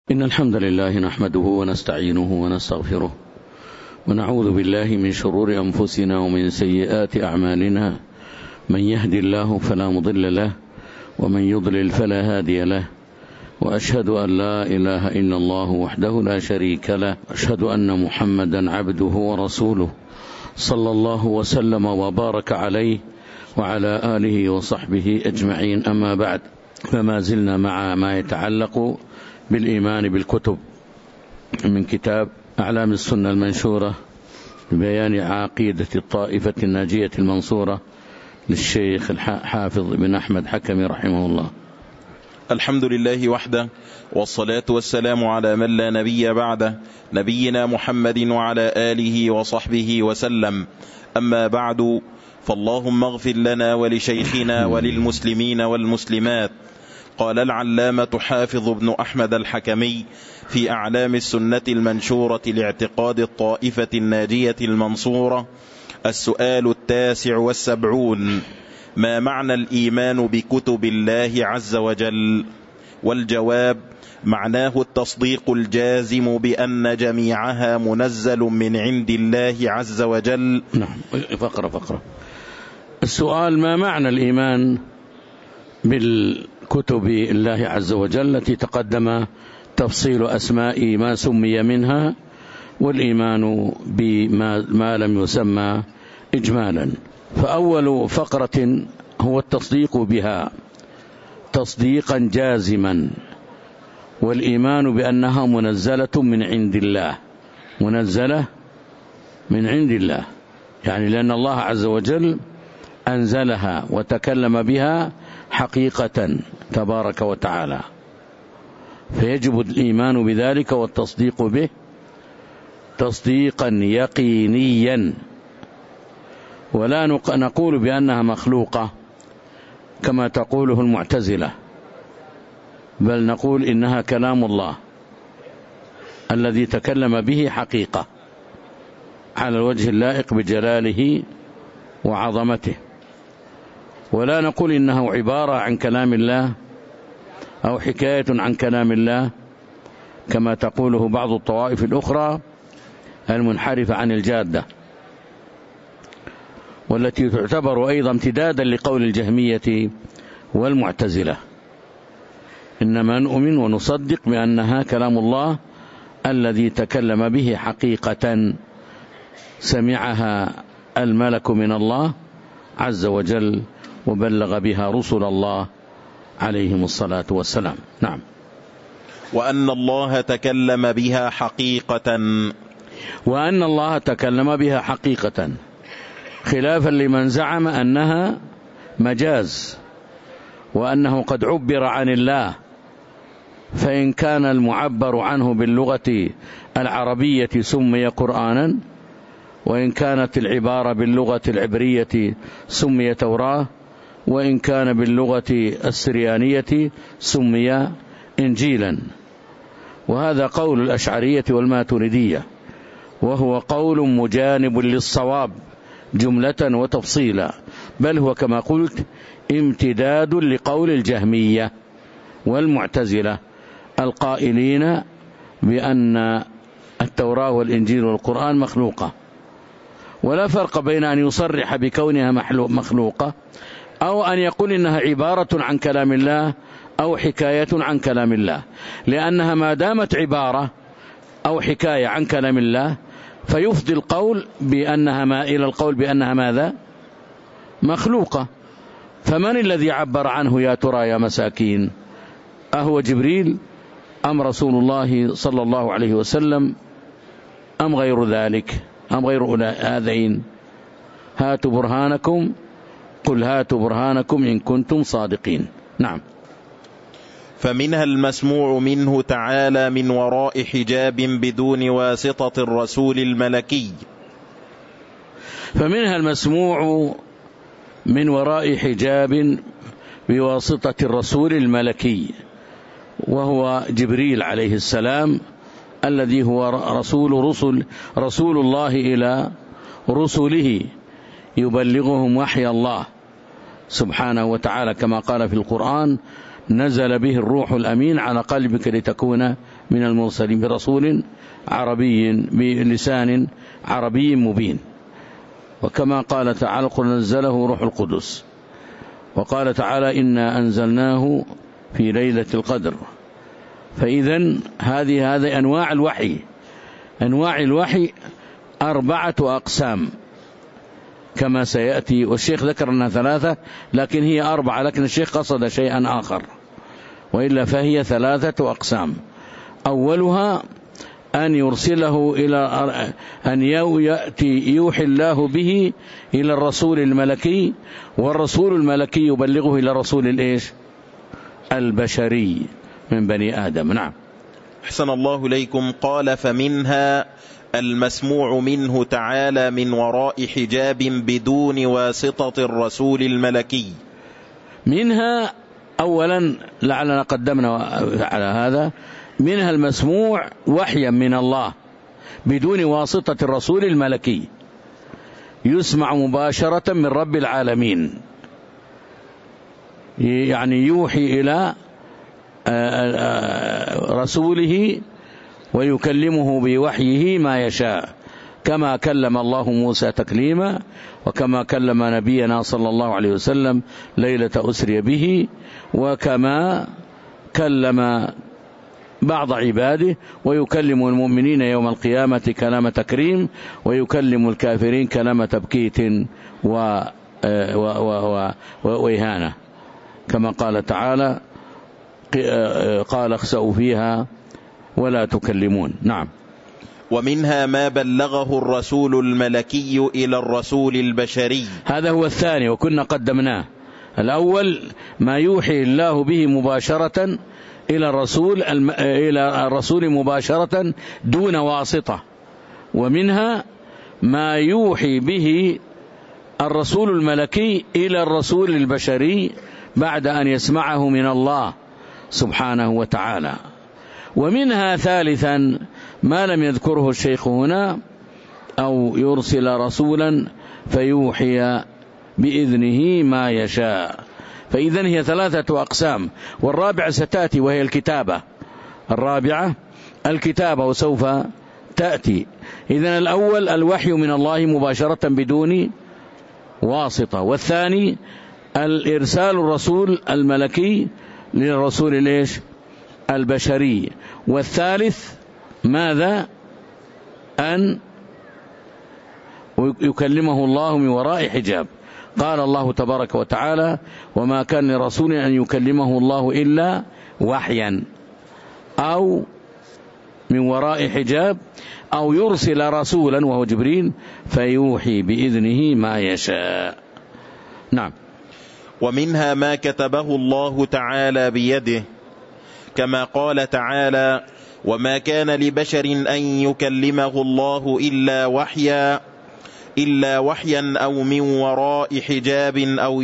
إن الحمد لله نحمده ونستعينه ونستغفره ونعوذ بالله من شرور أنفسنا ومن سيئات أعمالنا. من يهدي الله فلا مضل له ومن يضلل فلا هادي له، وأشهد أن لا إله إلا الله وحده لا شريك له، أشهد أن محمدا عبده ورسوله صلى الله وسلم وبارك عليه وعلى آله وصحبه أجمعين. أما بعد، فما زلنا مع ما يتعلق بالإيمان بالكتب من كتاب أعلام السنة المنشورة ببيان عقيدة الطائفة الناجية المنصورة للشيخ الحافظ بن أحمد حكمي رحمه الله. الحمد لله وحده، والصلاة والسلام على من لا نبي بعده، نبينا محمد وعلى آله وصحبه وسلم. أما بعد، فاللهم اغفر لنا ولشيخنا وللمسلمين والمسلمات. قال العلامة حافظ بن أحمد الحكمي في أعلام السنة المنشورة لاعتقاد الطائفة الناجية المنصورة: السؤال 79، ما معنى الإيمان بكتب الله عز وجل؟ والجواب: معناه التصديق الجازم بأن جميعها منزل من عند الله عز وجل. نعم، فقرة. السؤال: ما معنى الإيمان بالكتب الله عز وجل التي تقدم تفصيل أسماء ما سمي منها، والإيمان بما لم يسمى إجمالا. فأول فقرة هو التصديق بها تصديقا جازما، والإيمان بأنها منزلة من عند الله، منزلة من عند الله، يعني لأن الله عز وجل أنزلها وتكلم بها حقيقة تبارك وتعالى، فيجب الإيمان بذلك والتصديق به تصديقا يقينيا، ولا نقول بأنها مخلوقة كما تقوله المعتزلة، بل نقول إنها كلام الله الذي تكلم به حقيقة على الوجه اللائق بجلاله وعظمته، ولا نقول إنه عبارة عن كلام الله أو حكاية عن كلام الله كما تقوله بعض الطوائف الأخرى المنحرفة عن الجادة، والتي تعتبر أيضا امتدادا لقول الجهمية والمعتزلة. إنما نؤمن ونصدق بأنها كلام الله الذي تكلم به حقيقة سمعها الملك من الله عز وجل وبلغ بها رسل الله عليهم الصلاة والسلام. نعم. وأن الله تكلم بها حقيقة، وأن الله تكلم بها حقيقة، خلافا لمن زعم أنها مجاز وأنه قد عبر عن الله، فإن كان المعبر عنه باللغة العربية سمي قرآنا، وإن كانت العبارة باللغة العبرية سمي توراة، وإن كان باللغة السريانية سمي إنجيلا. وهذا قول الأشعرية والماتريدية، وهو قول مجانب للصواب جملة وتفصيلا، بل هو كما قلت امتداد لقول الجهمية والمعتزلة القائلين بأن التوراة والإنجيل والقرآن مخلوقة. ولا فرق بين أن يصرح بكونها مخلوقة أو أن يقول إنها عبارة عن كلام الله أو حكاية عن كلام الله، لأنها ما دامت عبارة أو حكاية عن كلام الله فيفضي القول بأنها إلى القول بأنها ماذا؟ مخلوقة. فمن الذي عبر عنه يا ترى يا مساكين؟ أهو جبريل أم رسول الله صلى الله عليه وسلم أم غير ذلك أم غير هذين؟ هاتوا برهانكم، قل هاتوا برهانكم إن كنتم صادقين. نعم. فمنها المسموع منه تعالى من وراء حجاب بدون واسطة الرسول الملكي. فمنها المسموع من وراء حجاب بواسطة الرسول الملكي، وهو جبريل عليه السلام الذي هو رسول الله إلى رسله، يبلغهم وحي الله سبحانه وتعالى، كما قال في القرآن: نزل به الروح الأمين على قلبك لتكون من المرسلين برسول عربي بلسان عربي مبين. وكما قال تعالى قل نزله روح القدس، وقال تعالى إنا أنزلناه في ليلة القدر. فإذن هذه أنواع الوحي. أنواع الوحي 4 أقسام كما سيأتي، والشيخ ذكر أنها 3 لكن هي 4، لكن الشيخ قصد شيئا آخر، وإلا فهي 3 أقسام. أولها أن يرسله إلى أن يوحي الله به إلى الرسول الملكي، والرسول الملكي يبلغه إلى الرسول البشري من بني آدم. نعم. أحسن الله إليكم. قال فمنها المسموع منه تعالى من وراء حجاب بدون واسطة الرسول الملكي. منها أولا لعلنا قدمنا على هذا، منها المسموع وحيا من الله بدون واسطة الرسول الملكي، يسمع مباشرة من رب العالمين، يعني يوحي إلى رسوله ويكلمه بوحيه ما يشاء، كما كلم الله موسى تكليما، وكما كلم نبينا صلى الله عليه وسلم ليلة أسري به، وكما كلم بعض عباده، ويكلم المؤمنين يوم القيامة كلام تكريم، ويكلم الكافرين كلام تبكيت وإهانة، كما قال تعالى قال اخسأوا فيها ولا تكلمون. نعم. ومنها ما بلغه الرسول الملكي إلى الرسول البشري. هذا هو الثاني وكنا قدمناه. الأول ما يوحي الله به مباشرة إلى الرسول مباشرة دون واسطة، ومنها ما يوحي به الرسول الملكي إلى الرسول البشري بعد أن يسمعه من الله سبحانه وتعالى. ومنها ثالثا ما لم يذكره الشيخ هنا، أو يرسل رسولا فيوحي بإذنه ما يشاء. فإذن هي 3 أقسام، والرابعة ستأتي وهي الكتابة. الرابعة الكتابة وسوف تأتي. إذن الأول الوحي من الله مباشرة بدون واسطة، والثاني الإرسال الرسول الملكي للرسول البشري، والثالث ماذا؟ أن يكلمه الله من وراء حجاب. قال الله تبارك وتعالى وما كان لرسول أن يكلمه الله إلا وحيا أو من وراء حجاب أو يرسل رسولا وهو جبريل فيوحي بإذنه ما يشاء. نعم. ومنها ما كتبه الله تعالى بيده، كما قال تعالى وما كان لبشر أن يكلمه الله إلا وحيا أو من وراء حجاب أو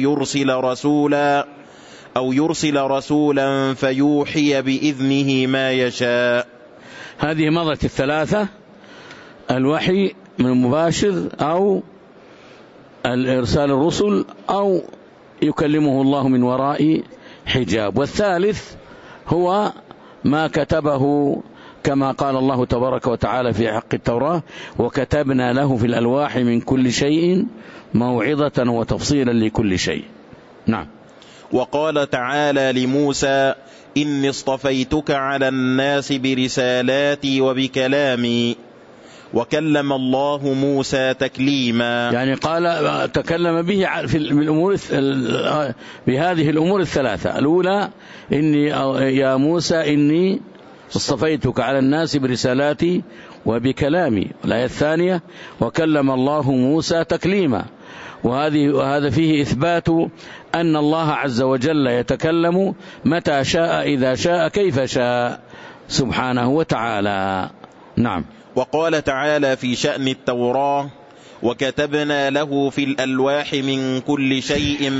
يرسل رسولا فيوحي بإذنه ما يشاء. هذه مضت 3: الوحي من مباشر، أو الإرسال الرسل، أو يكلمه الله من وراء حجاب. والثالث هو ما كتبه كما قال الله تبارك وتعالى في حق التوراة وكتبنا له في الألواح من كل شيء موعظة وتفصيلا لكل شيء. نعم. وقال تعالى لموسى إني اصطفيتك على الناس برسالاتي وبكلامي، وكلم الله موسى تكليما. يعني قال تكلم به في الأمور بهذه الأمور 3: الأولى إني يا موسى إني اصطفيتك على الناس برسالاتي وبكلامي. الآية الثانية وكلم الله موسى تكليما. وهذا فيه إثبات أن الله عز وجل يتكلم متى شاء إذا شاء كيف شاء سبحانه وتعالى. نعم. وقال تعالى في شأن التوراة وكتبنا له في الألواح من كل شيء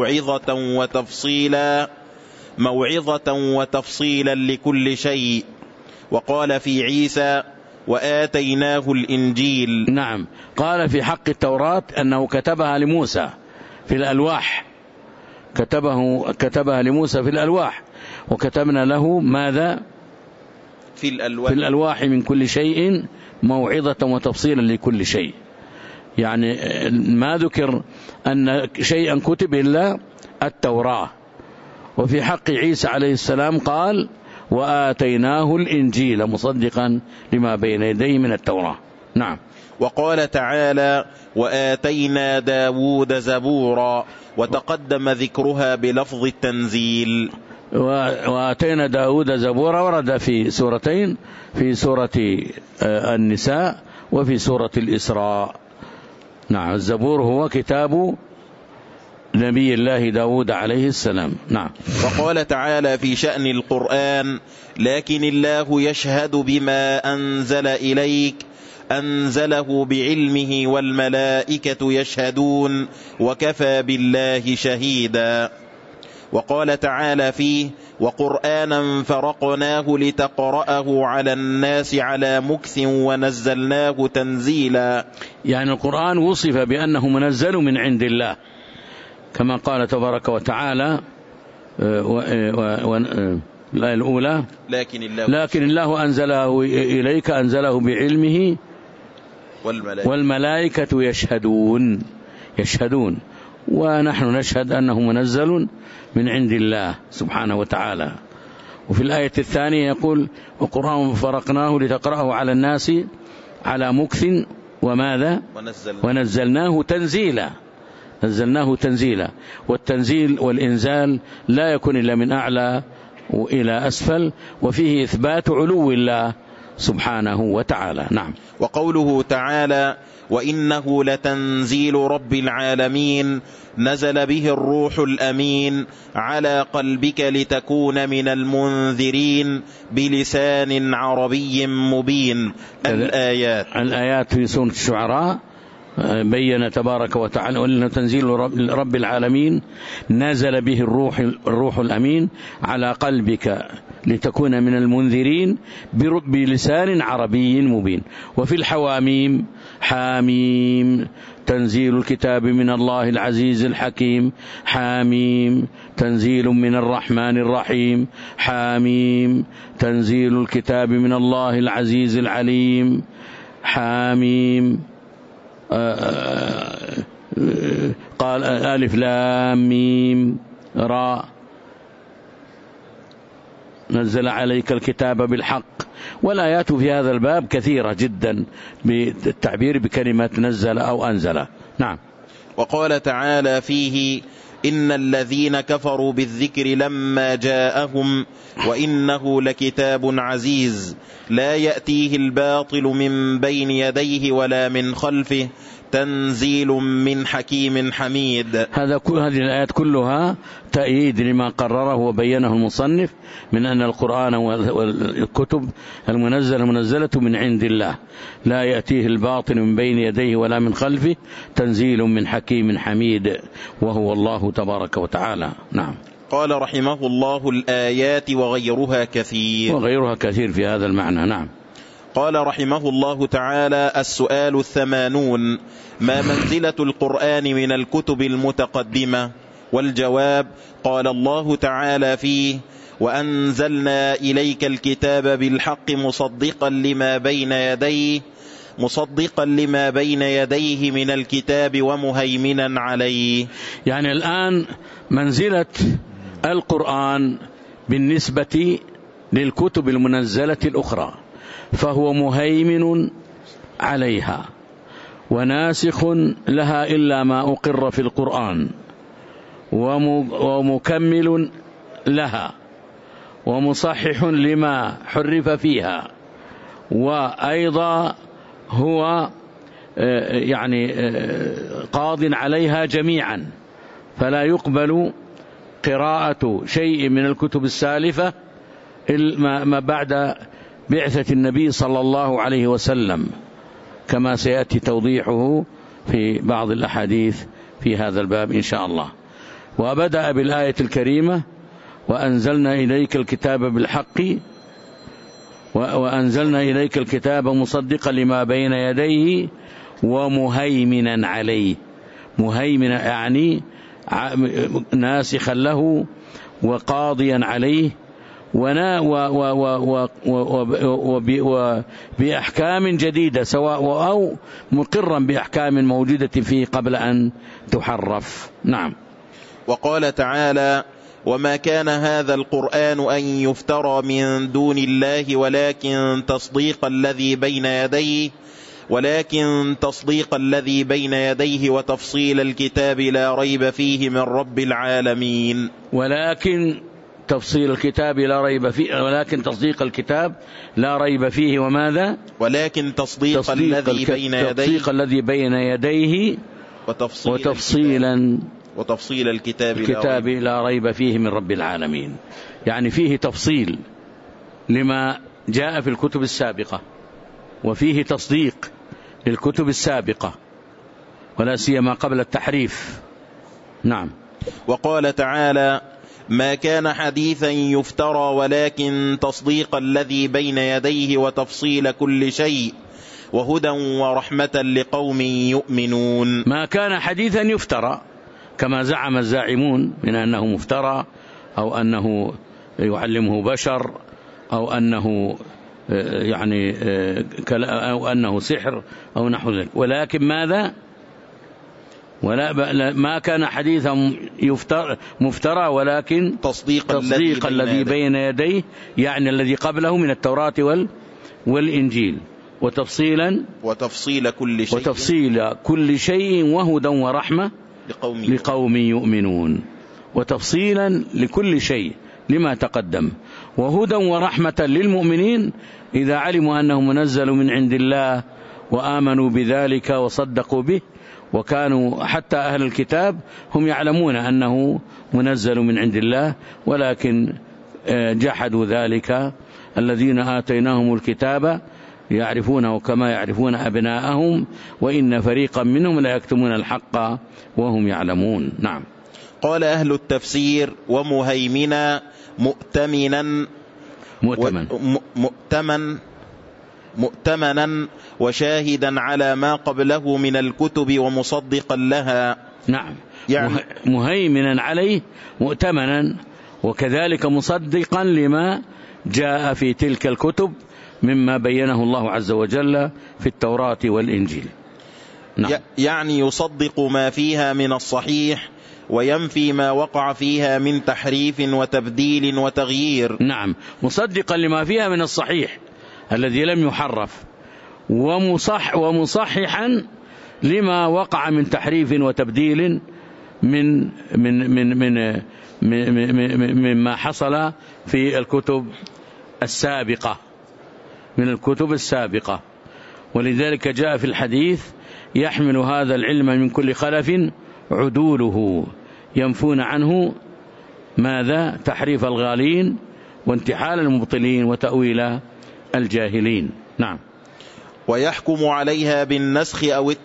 موعظة وتفصيلا لكل شيء. وقال في عيسى وآتيناه الإنجيل. نعم. قال في حق التوراة أنه كتبها لموسى في الألواح، كتبها لموسى في الألواح، وكتبنا له ماذا؟ في الألواح من كل شيء موعظة وتفصيلا لكل شيء. يعني ما ذكر أن شيئا كتب إلا التوراة. وفي حق عيسى عليه السلام قال وآتيناه الإنجيل مصدقا لما بين يديه من التوراة. نعم. وقال تعالى وآتينا داود زبورا، وتقدم ذكرها بلفظ التنزيل. وآتينا داود زبورا ورد في سورتين، في سورة النساء وفي سورة الإسراء. نعم. الزبور هو كتاب نبي الله داود عليه السلام. نعم. وقال تعالى في شأن القرآن لكن الله يشهد بما أنزل إليك أنزله بعلمه والملائكة يشهدون وكفى بالله شهيدا. وقال تعالى فيه وقرآنا فرقناه لتقرأه على الناس على مكث ونزلناه تنزيلا. يعني القرآن وصف بأنه منزل من عند الله كما قال تبارك وتعالى الآية الأولى لكن الله أنزله إليك أنزله بعلمه والملائكة يشهدون ونحن نشهد أنه منزل من عند الله سبحانه وتعالى. وفي الآية الثانية يقول وقرآن فرقناه لتقرأه على الناس على مكث وماذا ونزلناه تنزيلا. والتنزيل والإنزال لا يكون إلا من أعلى وإلى أسفل، وفيه إثبات علو الله سبحانه وتعالى. نعم. وقوله تعالى وإنه لتنزيل رب العالمين نزل به الروح الأمين على قلبك لتكون من المنذرين بلسان عربي مبين. الآيات في سورة الشعراء بين تبارك وتعالى وإنه تنزيل رب العالمين نزل به الروح الأمين على قلبك لتكون من المنذرين بلسان عربي مبين. وفي الحواميم حاميم تنزيل الكتاب من الله العزيز الحكيم، حاميم تنزيل من الرحمن الرحيم، حاميم تنزيل الكتاب من الله العزيز العليم، حاميم قال ألف لام ميم راء نزل عليك الكتاب بالحق. والآيات في هذا الباب كثيرة جدا بالتعبير بكلمة نزل أو أنزل. نعم. وقال تعالى فيه إن الذين كفروا بالذكر لما جاءهم وإنه لكتاب عزيز لا يأتيه الباطل من بين يديه ولا من خلفه تنزيل من حكيم حميد. هذه الآيات كلها تأييد لما قرره وبينه المصنف من أن القرآن والكتب المنزلة من عند الله لا يأتيه الباطل من بين يديه ولا من خلفه تنزيل من حكيم حميد وهو الله تبارك وتعالى. نعم. قال رحمه الله الآيات وغيرها كثير في هذا المعنى. نعم. قال رحمه الله تعالى السؤال 80 ما منزلة القرآن من الكتب المتقدمة؟ والجواب قال الله تعالى فيه وأنزلنا إليك الكتاب بالحق مصدقا لما بين يديه من الكتاب ومهيمنا عليه. يعني الآن منزلة القرآن بالنسبة للكتب المنزلة الأخرى فهو مهيمن عليها وناسخ لها إلا ما أقر في القرآن ومكمل لها ومصحح لما حرف فيها، وأيضا هو يعني قاض عليها جميعا، فلا يقبل قراءة شيء من الكتب السالفة ما بعد بعثة النبي صلى الله عليه وسلم كما سيأتي توضيحه في بعض الأحاديث في هذا الباب إن شاء الله. وبدأ بالآية الكريمة وأنزلنا إليك الكتاب بالحق وأنزلنا إليك الكتاب مصدقا لما بين يديه ومهيمنا عليه. مهيمنا يعني ناسخا له وقاضيا عليه وبأحكام جديدة سواء أو مقرا بأحكام موجودة فيه قبل أن تحرف. نعم. وقال تعالى: وما كان هذا القرآن أن يفترى من دون الله ولكن تصديق الذي بين يديه وتفصيل الكتاب لا ريب فيه من رب العالمين. ولكن تفصيل الكتاب لا ريب فيه، ولكن تصديق الكتاب لا ريب فيه، وماذا؟ ولكن تصديق الذي بين يديه وتفصيل الكتاب لا ريب فيه من رب العالمين. يعني فيه تفصيل لما جاء في الكتب السابقة، وفيه تصديق للكتب السابقة، ولا سيما قبل التحريف. نعم. وقال تعالى: ما كان حديثا يفترى ولكن تصديق الذي بين يديه وتفصيل كل شيء وهدى ورحمة لقوم يؤمنون. ما كان حديثا يفترى كما زعم الزاعمون من أنه مفترى، أو أنه يعلمه بشر، أو أنه أو أنه سحر أو نحو ذلك. ولكن ماذا؟ ما كان حديثا مفترى ولكن تصديق الذي بين يديه، يعني الذي قبله من التوراة والإنجيل، وتفصيل كل شيء وهدى ورحمة لقوم يؤمنون. وتفصيلا لكل شيء لما تقدم، وهدى ورحمة للمؤمنين إذا علموا أنه منزل من عند الله وآمنوا بذلك وصدقوا به. وكانوا حتى أهل الكتاب هم يعلمون أنه منزل من عند الله، ولكن جحدوا ذلك. الذين آتيناهم الكتاب يعرفونه كما يعرفون أبناءهم وإن فريقا منهم لا يكتمون الحق وهم يعلمون. نعم. قال أهل التفسير: ومهيمنا مؤتمنا وشاهدا على ما قبله من الكتب ومصدقا لها. نعم. يعني مهيمنا عليه، مؤتمنا، وكذلك مصدقا لما جاء في تلك الكتب مما بينه الله عز وجل في التوراة والإنجيل. نعم. يعني يصدق ما فيها من الصحيح وينفي ما وقع فيها من تحريف وتبديل وتغيير. نعم، مصدقا لما فيها من الصحيح الذي لم يحرف، ومصححا لما وقع من تحريف وتبديل مما حصل في الكتب السابقة. ولذلك جاء في الحديث: يحمل هذا العلم من كل خلف عدوله ينفون عنه ماذا؟ تحريف الغالين وانتحال المبطلين وتأويل الجاهلين. نعم. ويحكم عليها بالنسخ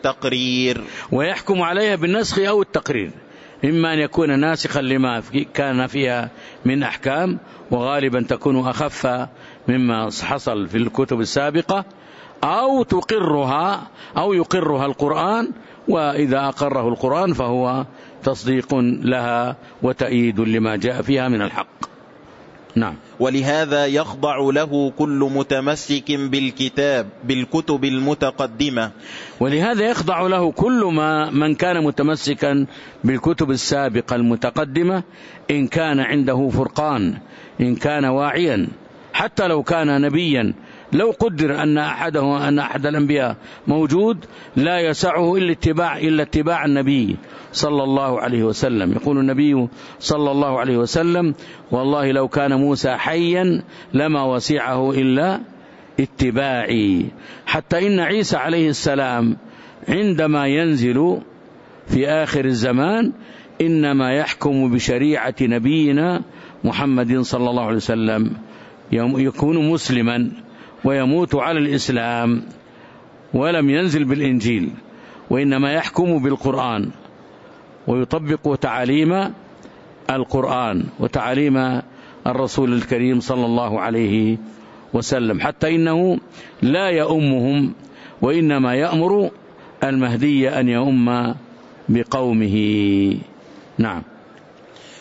أو التقرير، إما أن يكون ناسخا لما كان فيها من أحكام، وغالبا تكون أخف مما حصل في الكتب السابقة، أو يقرها القرآن، وإذا أقره القرآن فهو تصديق لها وتأييد لما جاء فيها من الحق. نعم. ولهذا يخضع له كل متمسك بالكتب المتقدمة. ولهذا يخضع له كل من كان متمسكا بالكتب السابقة المتقدمة، إن كان عنده فرقان، إن كان واعيا، حتى لو كان نبيا. لو قدر أن أحد الأنبياء موجود، لا يسعه إلا اتباع النبي صلى الله عليه وسلم. يقول النبي صلى الله عليه وسلم: والله لو كان موسى حيا لما وسعه إلا اتباعي. حتى إن عيسى عليه السلام عندما ينزل في آخر الزمان إنما يحكم بشريعة نبينا محمد صلى الله عليه وسلم، يكون مسلما ويموت على الإسلام، ولم ينزل بالإنجيل، وإنما يحكم بالقرآن ويطبق تعاليم القرآن وتعاليم الرسول الكريم صلى الله عليه وسلم، حتى إنه لا يؤمهم، وإنما يأمر المهدي أن يؤم بقومه. نعم.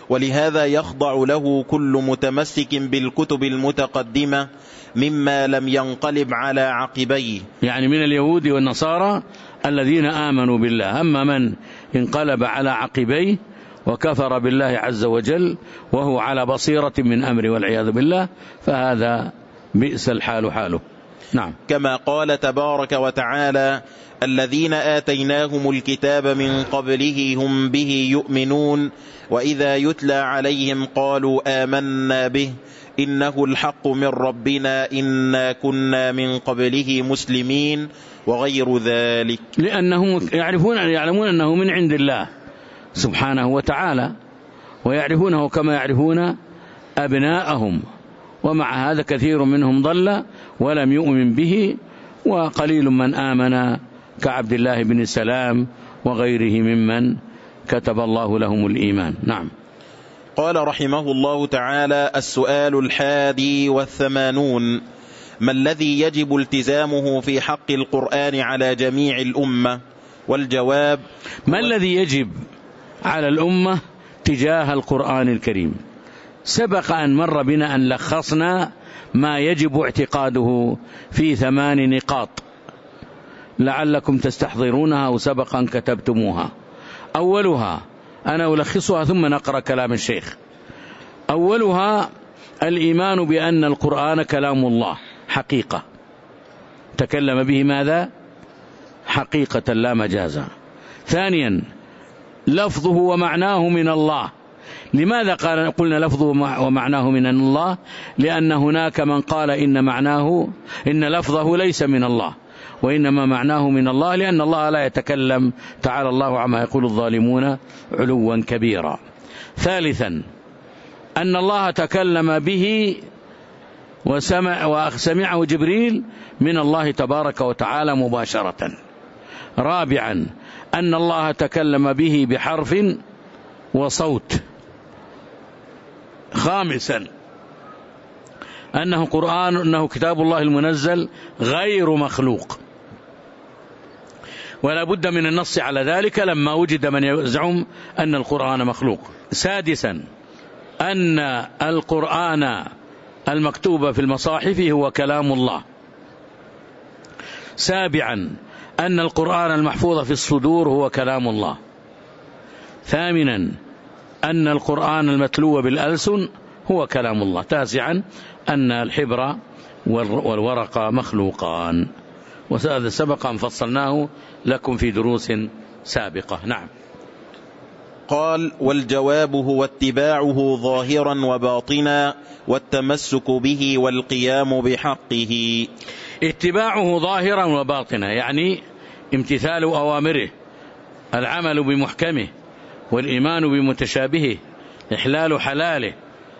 ولهذا يخضع له كل متمسك بالكتب المتقدمة مما لم ينقلب على عقبيه، يعني من اليهود والنصارى الذين آمنوا بالله. أما من انقلب على عقبيه وكفر بالله عز وجل وهو على بصيرة من أمره والعياذ بالله فهذا بئس الحال حاله. نعم. كما قال تبارك وتعالى: الذين آتيناهم الكتاب من قبله هم به يؤمنون وإذا يتلى عليهم قالوا آمنا به إنه الحق من ربنا إنا كنا من قبله مسلمين وغير ذلك، لأنهم يعلمون أنه من عند الله سبحانه وتعالى، ويعرفونه كما يعرفون أبناءهم، ومع هذا كثير منهم ضل ولم يؤمن به، وقليل من آمن كعبد الله بن سلام وغيره ممن كتب الله لهم الإيمان. نعم. قال رحمه الله تعالى: السؤال 81: ما الذي يجب التزامه في حق القرآن على جميع الأمة؟ والجواب: ما الذي يجب على الأمة تجاه القرآن الكريم؟ سبق أن مر بنا أن لخصنا ما يجب اعتقاده في 8 نقاط لعلكم تستحضرونها وسبق أن كتبتموها. أولها، أنا ألخصها ثم نقرأ كلام الشيخ. أولها الإيمان بأن القرآن كلام الله حقيقة، تكلم به ماذا؟ حقيقة لا مجازا. ثانيا، لفظه ومعناه من الله. لماذا قلنا لفظه ومعناه من الله؟ لأن هناك من قال إن لفظه ليس من الله وإنما معناه من الله، لأن الله لا يتكلم تعالى الله عما يقول الظالمون علوا كبيرا. ثالثا، أن الله تكلم به وسمعه جبريل من الله تبارك وتعالى مباشرة. رابعا، أن الله تكلم به بحرف وصوت. خامسا، أنه كتاب الله المنزل غير مخلوق، ولا بد من النص على ذلك لما وجد من يزعم أن القرآن مخلوق. سادسا، أن القرآن المكتوب في المصاحف هو كلام الله. سابعا، أن القرآن المحفوظ في الصدور هو كلام الله. ثامنا، أن القرآن المتلو بالألسن هو كلام الله. تاسعا، أن الحبر والورق مخلوقان، وهذا سبق أن فصلناه لكم في دروس سابقة. نعم. قال: والجواب هو اتباعه ظاهرا وباطنا والتمسك به والقيام بحقه. اتباعه ظاهرا وباطنا يعني امتثال أوامره، العمل بمحكمه، والإيمان بمتشابهه، إحلال حلاله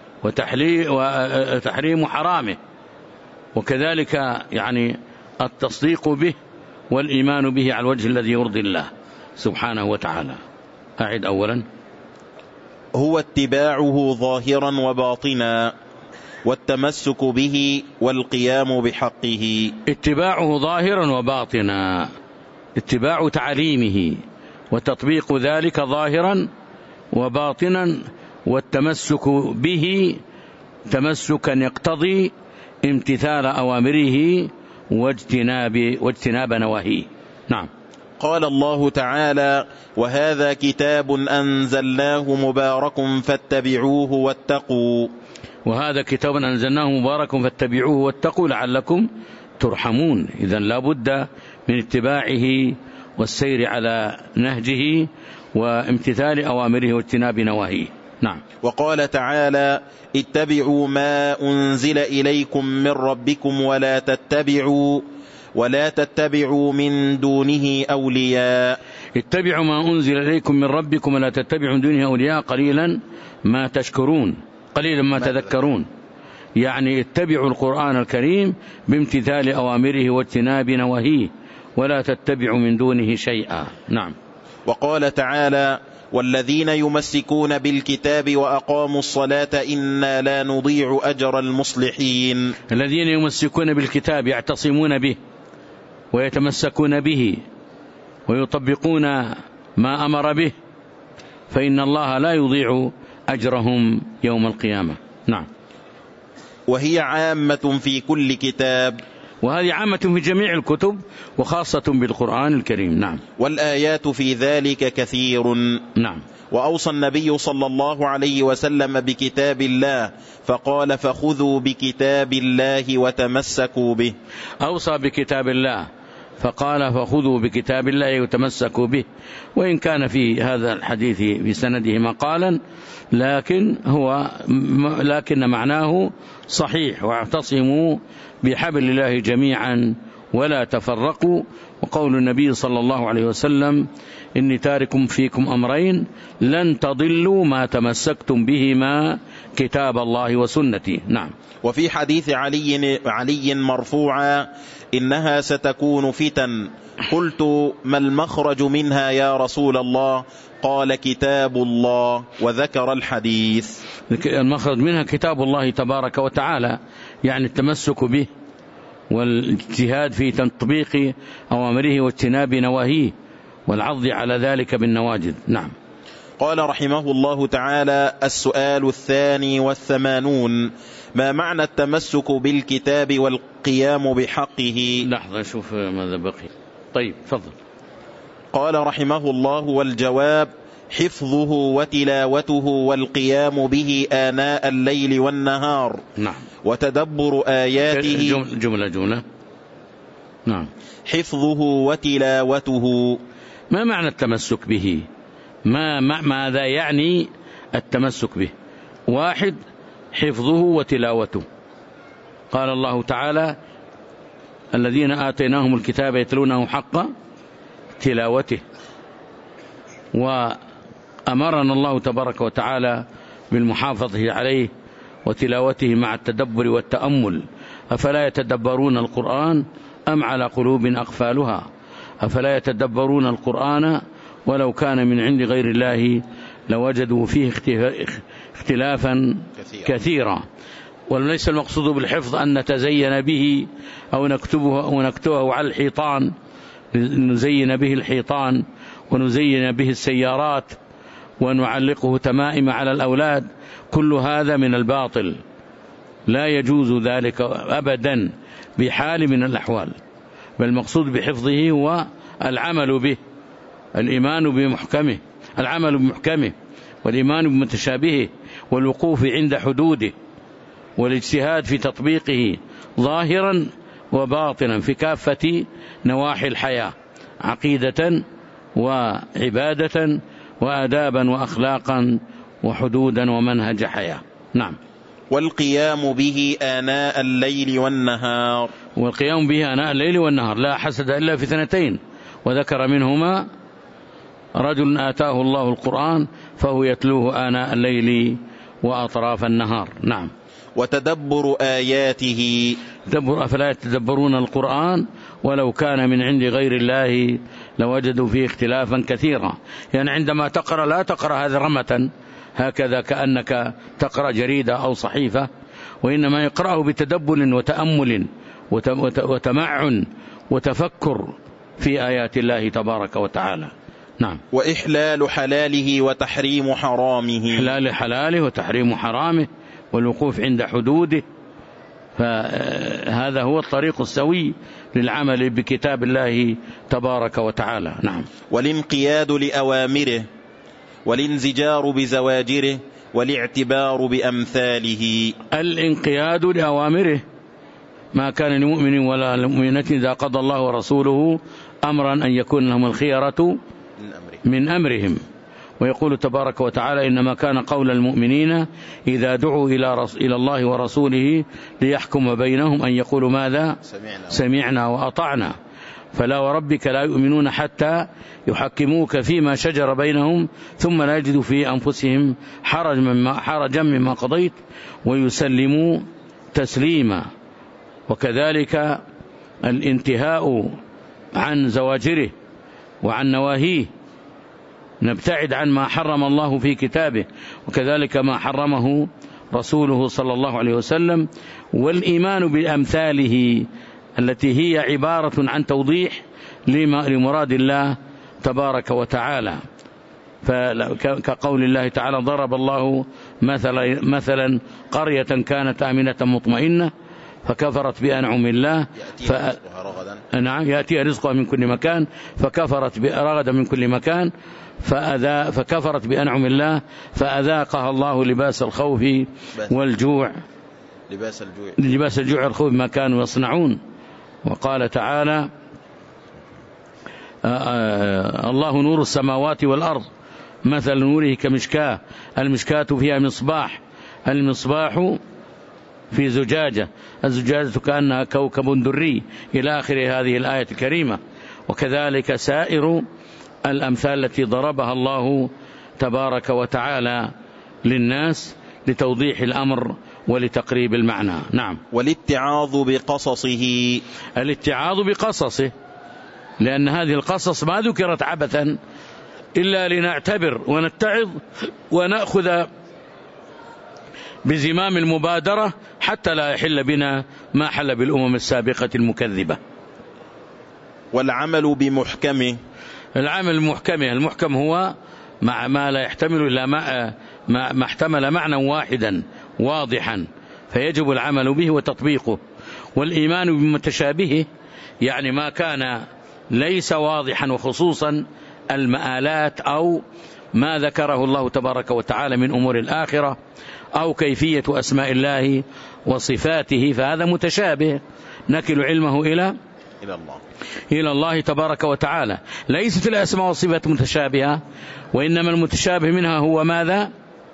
وتحريم حرامه، وكذلك يعني التصديق به والإيمان به على الوجه الذي يرضي الله سبحانه وتعالى. أعد أولا: هو اتباعه ظاهرا وباطنا والتمسك به والقيام بحقه. اتباعه ظاهرا وباطنا، اتباع تعليمه وتطبيق ذلك ظاهرا وباطنا، والتمسك به تمسكا يقتضي امتثال أوامره واجتناب نواهيه. نعم. قال الله تعالى: وهذا كتاب أنزلناه مبارك فاتبعوه واتقوا. وهذا كتاب أنزلناه مبارك فاتبعوه واتقوا لعلكم ترحمون. إذن لا بد من اتباعه والسير على نهجه وامتثال أوامره واجتناب نواهيه. نعم. وقال تعالى: اتبعوا ما أنزل إليكم من ربكم ولا تتبعوا من دونه أولياء. اتبعوا ما أنزل إليكم من ربكم ولا تتبعوا من دونه أولياء قليلا ما تشكرون، قليلا ما تذكرون. يعني اتبعوا القرآن الكريم بامتثال أوامره واجتناب نواهيه ولا تتبعوا من دونه شيئا. نعم. وقال تعالى: والذين يمسكون بالكتاب وأقاموا الصلاة إنا لا نضيع أجر المصلحين. الذين يمسكون بالكتاب يعتصمون به ويتمسكون به ويطبقون ما أمر به، فإن الله لا يضيع أجرهم يوم القيامة. نعم. وهي عامة في كل كتاب، وهذه عامة في جميع الكتب وخاصة بالقرآن الكريم. نعم. والآيات في ذلك كثير. نعم. وأوصى النبي صلى الله عليه وسلم بكتاب الله فقال فخذوا بكتاب الله وتمسكوا به. أوصى بكتاب الله فقال فخذوا بكتاب الله وتمسكوا به، وإن كان في هذا الحديث في سنده مقالا لكن معناه صحيح، واعتصموا بحبل الله جميعا ولا تفرقوا. وقول النبي صلى الله عليه وسلم إني تارك فيكم أمرين لن تضلوا ما تمسكتم بهما كتاب الله وسنتي. نعم. وفي حديث علي مرفوعا إنها ستكون فتن، قلت ما المخرج منها يا رسول الله؟ قال كتاب الله، وذكر الحديث. المخرج منها كتاب الله تبارك وتعالى، يعني التمسك به والاجتهاد في تطبيق أوامره واجتناب نواهيه والعض على ذلك بالنواجذ. نعم. قال رحمه الله تعالى: السؤال 82، ما معنى التمسك بالكتاب والقيام بحقه؟ لحظة شوف ماذا بقي. طيب تفضل. قال رحمه الله: والجواب حفظه وتلاوته والقيام به آناء الليل والنهار. نعم. وتدبر آياته. جملة. نعم. حفظه وتلاوته. ما معنى التمسك به؟ ماذا يعني التمسك به؟ واحد، حفظه وتلاوته. قال الله تعالى: الذين آتيناهم الكتاب يتلونه حق تلاوته. وأمرنا الله تبارك وتعالى بالمحافظة عليه وتلاوته مع التدبر والتأمل. أفلا يتدبرون القرآن أم على قلوب أقفالها؟ أفلا يتدبرون القرآن ولو كان من عند غير الله لوجدوا فيه اختلافا كثيرا. وليس المقصود بالحفظ أن نتزين به أو نكتبه على الحيطان، نزين به الحيطان ونزين به السيارات ونعلقه تمائم على الأولاد. كل هذا من الباطل، لا يجوز ذلك أبدا بحال من الأحوال. بل المقصود بحفظه هو العمل به، الإيمان بمحكمه، العمل بمحكمه والإيمان بمتشابهه والوقوف عند حدوده والاجتهاد في تطبيقه ظاهرا وباطنا في كافة نواحي الحياة، عقيدة وعبادة وآدابا وأخلاقا وحدودا ومنهج حياة. نعم. والقيام به آناء الليل والنهار. والقيام به آناء الليل والنهار، لا حسد إلا في 2، وذكر منهما رجل آتاه الله القرآن فهو يتلوه آناء الليل وأطراف النهار. نعم. وتدبر آياته. أفلا يتدبرون القرآن ولو كان من عند غير الله لوجدوا فيه اختلافا كثيرا. يعني عندما تقرأ لا تقرأ هذا رمة هكذا كأنك تقرأ جريدة أو صحيفة، وإنما يقرأه بتدبر وتأمل وتمعن وتفكر في آيات الله تبارك وتعالى. نعم. وإحلال حلاله وتحريم حرامه. إحلال حلاله وتحريم حرامه والوقوف عند حدوده. فهذا هو الطريق السوي للعمل بكتاب الله تبارك وتعالى. نعم. والانقياد لأوامره والانزجار بزواجره والاعتبار بأمثاله. الانقياد لأوامره، ما كان لمؤمن ولا لمؤمنة إذا قضى الله ورسوله أمرا أن يكون لهم الخيرة من أمرهم. ويقول تبارك وتعالى: إنما كان قول المؤمنين إذا دعوا إلى الله ورسوله ليحكم بينهم أن يقولوا ماذا؟ سمعنا وأطعنا. فلا وربك لا يؤمنون حتى يحكموك فيما شجر بينهم ثم لا يجدوا في أنفسهم حرجا مما قضيت ويسلموا تسليما. وكذلك الانتهاء عن زواجره وعن نواهيه، نبتعد عن ما حرم الله في كتابه وكذلك ما حرمه رسوله صلى الله عليه وسلم. والإيمان بأمثاله التي هي عبارة عن توضيح لمراد الله تبارك وتعالى. كقول الله تعالى ضرب الله مثلا قرية كانت آمنة مطمئنة فكفرت بأنعم الله نعم يأتي رزقها من كل مكان فكفرت رغدا من كل مكان فكفرت بأنعم الله فأذاقها الله لباس الخوف والجوع لباس الجوع والخوف ما كانوا يصنعون. وقال تعالى الله نور السماوات والأرض مثل نوره كمشكاة المشكاة فيها مصباح المصباح في زجاجة الزجاجة كأنها كوكب دري إلى آخر هذه الآية الكريمة. وكذلك سائر الأمثال التي ضربها الله تبارك وتعالى للناس لتوضيح الأمر ولتقريب المعنى. نعم. والاتعاظ بقصصه الاتعاظ بقصصه لأن هذه القصص ما ذكرت عبثا إلا لنعتبر ونتعظ ونأخذ بزمام المبادرة حتى لا يحل بنا ما حل بالأمم السابقة المكذبة. والعمل بمحكمه العمل المحكمه المحكم هو مع ما لا يحتمل إلا ما احتمل معنى واحدا واضحا فيجب العمل به وتطبيقه. والإيمان بمتشابهه يعني ما كان ليس واضحا وخصوصا المآلات أو ما ذكره الله تبارك وتعالى من أمور الآخرة أو كيفية أسماء الله وصفاته فهذا متشابه نكل علمه إلى الله تبارك وتعالى. ليست الأسماء والصفات متشابهة وإنما المتشابه منها هو ماذا؟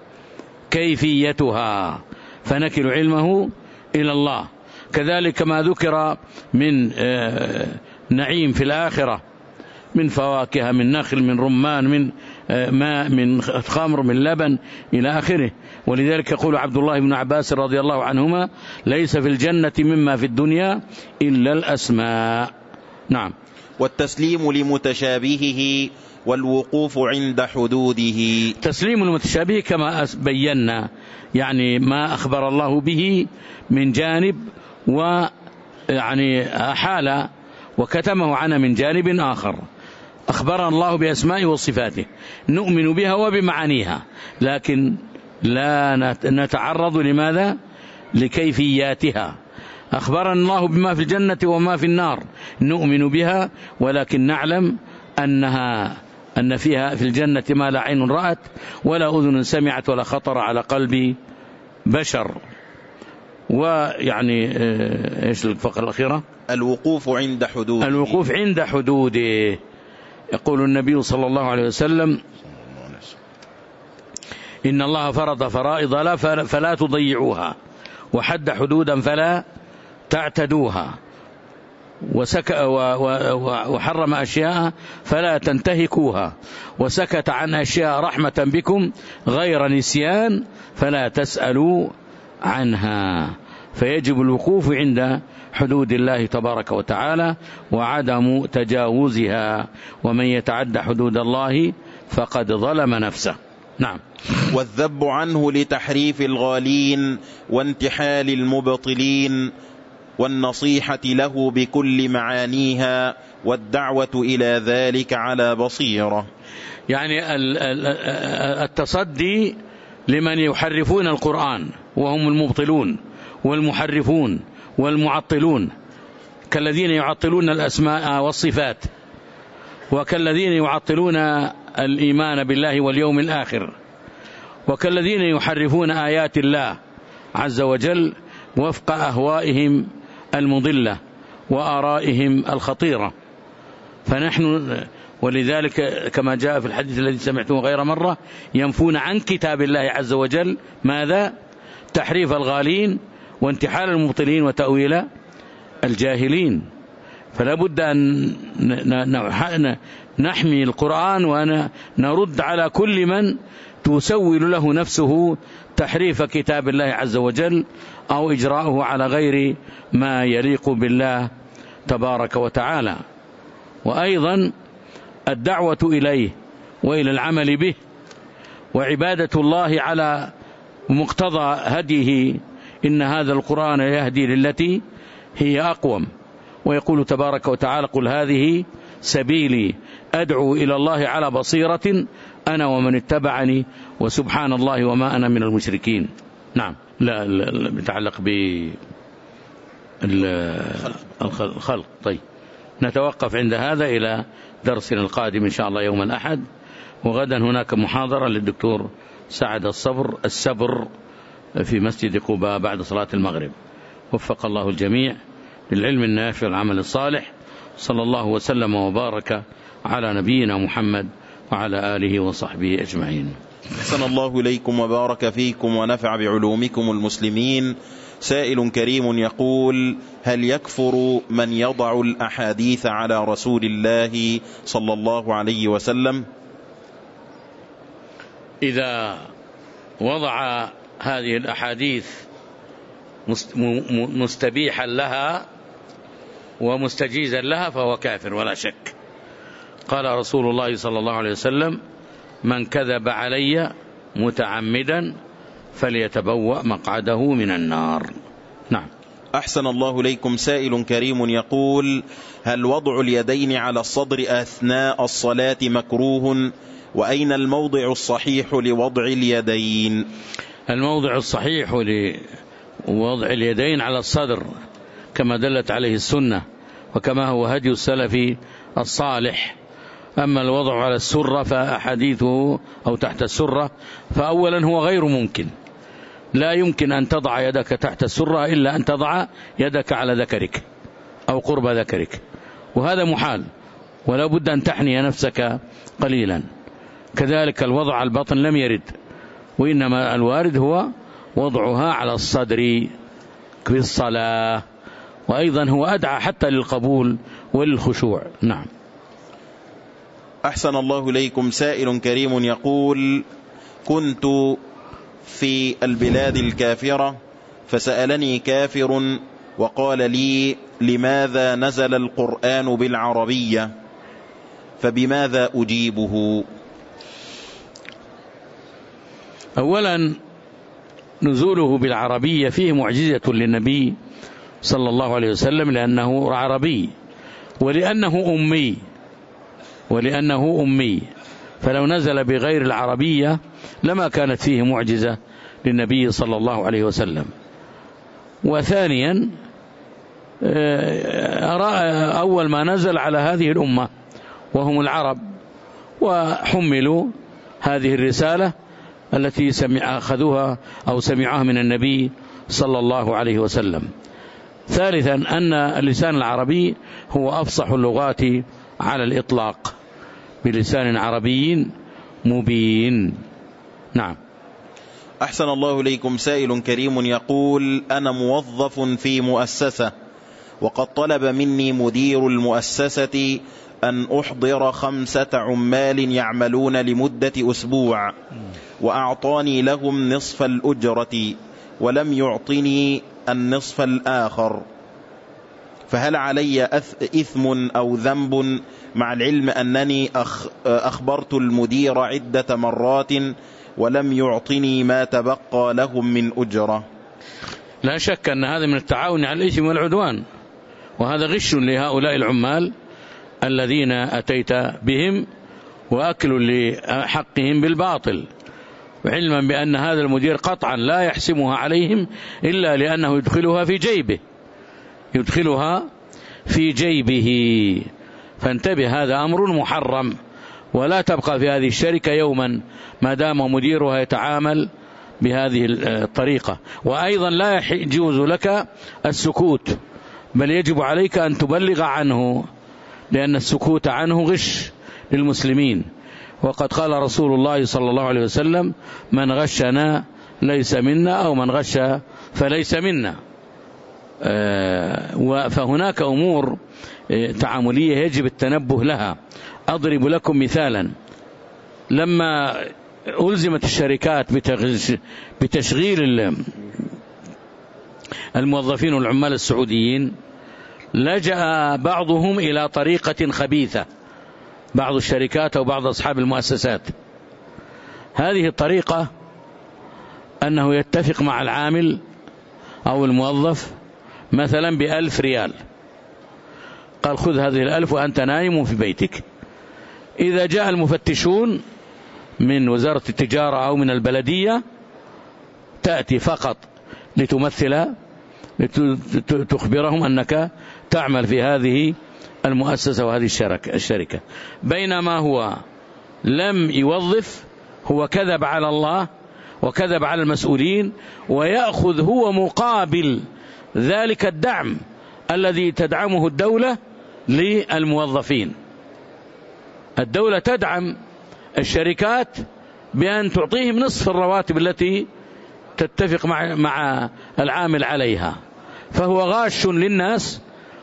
كيفيتها فنكل علمه إلى الله. كذلك ما ذكر من نعيم في الآخرة من فواكه من نخل من رمان من ماء من خمر من لبن إلى آخره. ولذلك يقول عبد الله بن عباس رضي الله عنهما ليس في الجنة مما في الدنيا إلا الأسماء. نعم. والتسليم لمتشابهه والوقوف عند حدوده. تسليم المتشابه كما بينا يعني ما أخبر الله به من جانب ويعني أحال وكتمه عنه من جانب آخر. أخبرنا الله بأسمائه وصفاته نؤمن بها وبمعانيها لكن لا نتعرض لماذا؟ لكيفياتها. أخبرنا الله بما في الجنة وما في النار نؤمن بها ولكن نعلم أن فيها في الجنة ما لا عين رأت ولا أذن سمعت ولا خطر على قلب بشر. ويعني إيش الفقرة الأخيرة؟ الوقوف عند حدوده. الوقوف عند حدوده. يقول النبي صلى الله عليه وسلم إن الله فرض فرائض فلا تضيعوها وحد حدودا فلا تعتدوها وحرم أشياء فلا تنتهكوها وسكت عن أشياء رحمة بكم غير نسيان فلا تسألوا عنها. فيجب الوقوف عند حدود الله تبارك وتعالى وعدم تجاوزها ومن يتعد حدود الله فقد ظلم نفسه. نعم. والذب عنه لتحريف الغالين وانتحال المبطلين والنصيحة له بكل معانيها والدعوة إلى ذلك على بصيرة. يعني التصدي لمن يحرفون القرآن وهم المبطلون والمحرفون والمعطلون كالذين يعطلون الأسماء والصفات وكالذين يعطلون الإيمان بالله واليوم الآخر وكالذين يحرفون آيات الله عز وجل وفق أهوائهم المضلة وآرائهم الخطيرة. فنحن ولذلك كما جاء في الحديث الذي سمعتوه غير مرة ينفون عن كتاب الله عز وجل ماذا؟ تحريف الغالين وانتحال المبطلين وتأويل الجاهلين. فلا بد أن نحمي القرآن ونرد على كل من تسول له نفسه تحريف كتاب الله عز وجل أو إجراءه على غير ما يليق بالله تبارك وتعالى. وأيضا الدعوة إليه وإلى العمل به وعبادة الله على مقتضى هديه إن هذا القرآن يهدي للتي هي أقوم. ويقول تبارك وتعالى قل هذه سبيلي أدعو إلى الله على بصيرة أنا ومن اتبعني، وسبحان الله وما أنا من المشركين. نعم. لا يتعلق بالخلق. طيب، نتوقف عند هذا إلى درسنا القادم إن شاء الله يوم الأحد. وغدا هناك محاضرة للدكتور سعد السبر في مسجد قباء بعد صلاة المغرب. وفق الله الجميع للعلم النافع والعمل الصالح. صلى الله وسلم وبارك على نبينا محمد وعلى آله وصحبه أجمعين. أحسن الله إليكم وبارك فيكم ونفع بعلومكم المسلمين. سائل كريم يقول: هل يكفر من يضع الأحاديث على رسول الله صلى الله عليه وسلم؟ إذا وضع هذه الأحاديث مستبيحا لها ومستجيزا لها فهو كافر ولا شك. قال رسول الله صلى الله عليه وسلم: من كذب علي متعمدا فليتبوأ مقعده من النار. نعم. أحسن الله إليكم. سائل كريم يقول: هل وضع اليدين على الصدر أثناء الصلاة مكروه؟ وأين الموضع الصحيح لوضع اليدين؟ الموضع الصحيح لوضع اليدين على الصدر كما دلت عليه السنة وكما هو هدي السلف الصالح. أما الوضع على السرة فأحاديثه أو تحت السرة فأولا هو غير ممكن. لا يمكن أن تضع يدك تحت السرة إلا أن تضع يدك على ذكرك أو قرب ذكرك، وهذا محال، ولا بد أن تحني نفسك قليلا. كذلك الوضع على البطن لم يرد، وإنما الوارد هو وضعها على الصدر في الصلاة، وأيضا هو أدعى حتى للقبول وللخشوع. نعم. أحسن الله إليكم. سائل كريم يقول: كنت في البلاد الكافرة فسألني كافر وقال لي: لماذا نزل القرآن بالعربية؟ فبماذا أجيبه؟ أولا، نزوله بالعربية فيه معجزة للنبي صلى الله عليه وسلم، لأنه عربي ولأنه أمي، فلو نزل بغير العربية لما كانت فيه معجزة للنبي صلى الله عليه وسلم. وثانيا، أول ما نزل على هذه الأمة وهم العرب، وحملوا هذه الرسالة التي أخذوها أو سمعوها من النبي صلى الله عليه وسلم. ثالثا، أن اللسان العربي هو أفصح اللغات على الإطلاق، بلسان عربي مبين. نعم. أحسن الله إليكم. سائل كريم يقول: أنا موظف في مؤسسة، وقد طلب مني مدير المؤسسة أن أحضر 5 عمال يعملون لمدة أسبوع، وأعطاني لهم نصف الأجرة ولم يعطني النصف الآخر، فهل علي إثم أو ذنب، مع العلم أنني أخبرت المدير عدة مرات ولم يعطني ما تبقى لهم من أجرة؟ لا شك أن هذا من التعاون على الإثم والعدوان، وهذا غش لهؤلاء العمال الذين أتيت بهم، وأكل لحقهم بالباطل، وعلما بأن هذا المدير قطعا لا يحسمها عليهم إلا لأنه يدخلها في جيبه. فانتبه، هذا أمر محرم، ولا تبقى في هذه الشركة يوما ما دام مديرها يتعامل بهذه الطريقة. وأيضا لا يجوز لك السكوت، بل يجب عليك أن تبلغ عنه، لأن السكوت عنه غش للمسلمين. وقد قال رسول الله صلى الله عليه وسلم: من غشنا ليس منا، أو من غش فليس منا. فهناك أمور تعاملية يجب التنبه لها. أضرب لكم مثالا: لما ألزمت الشركات بتشغيل الموظفين والعمال السعوديين، لجأ بعضهم إلى طريقة خبيثة، بعض الشركات أو بعض أصحاب المؤسسات. هذه الطريقة أنه يتفق مع العامل أو الموظف مثلا ب1000 ريال، قال: خذ هذه 1000 وأنت نايم في بيتك. إذا جاء المفتشون من وزارة التجارة أو من البلدية، تأتي فقط لتخبرهم أنك تعمل في هذه المؤسسة وهذه الشركة، بينما هو لم يوظف، هو كذب على الله وكذب على المسؤولين، ويأخذ هو مقابل ذلك الدعم الذي تدعمه الدولة للموظفين. الدولة تدعم الشركات بأن تعطيهم نصف الرواتب التي تتفق مع العامل عليها، فهو غاش للناس،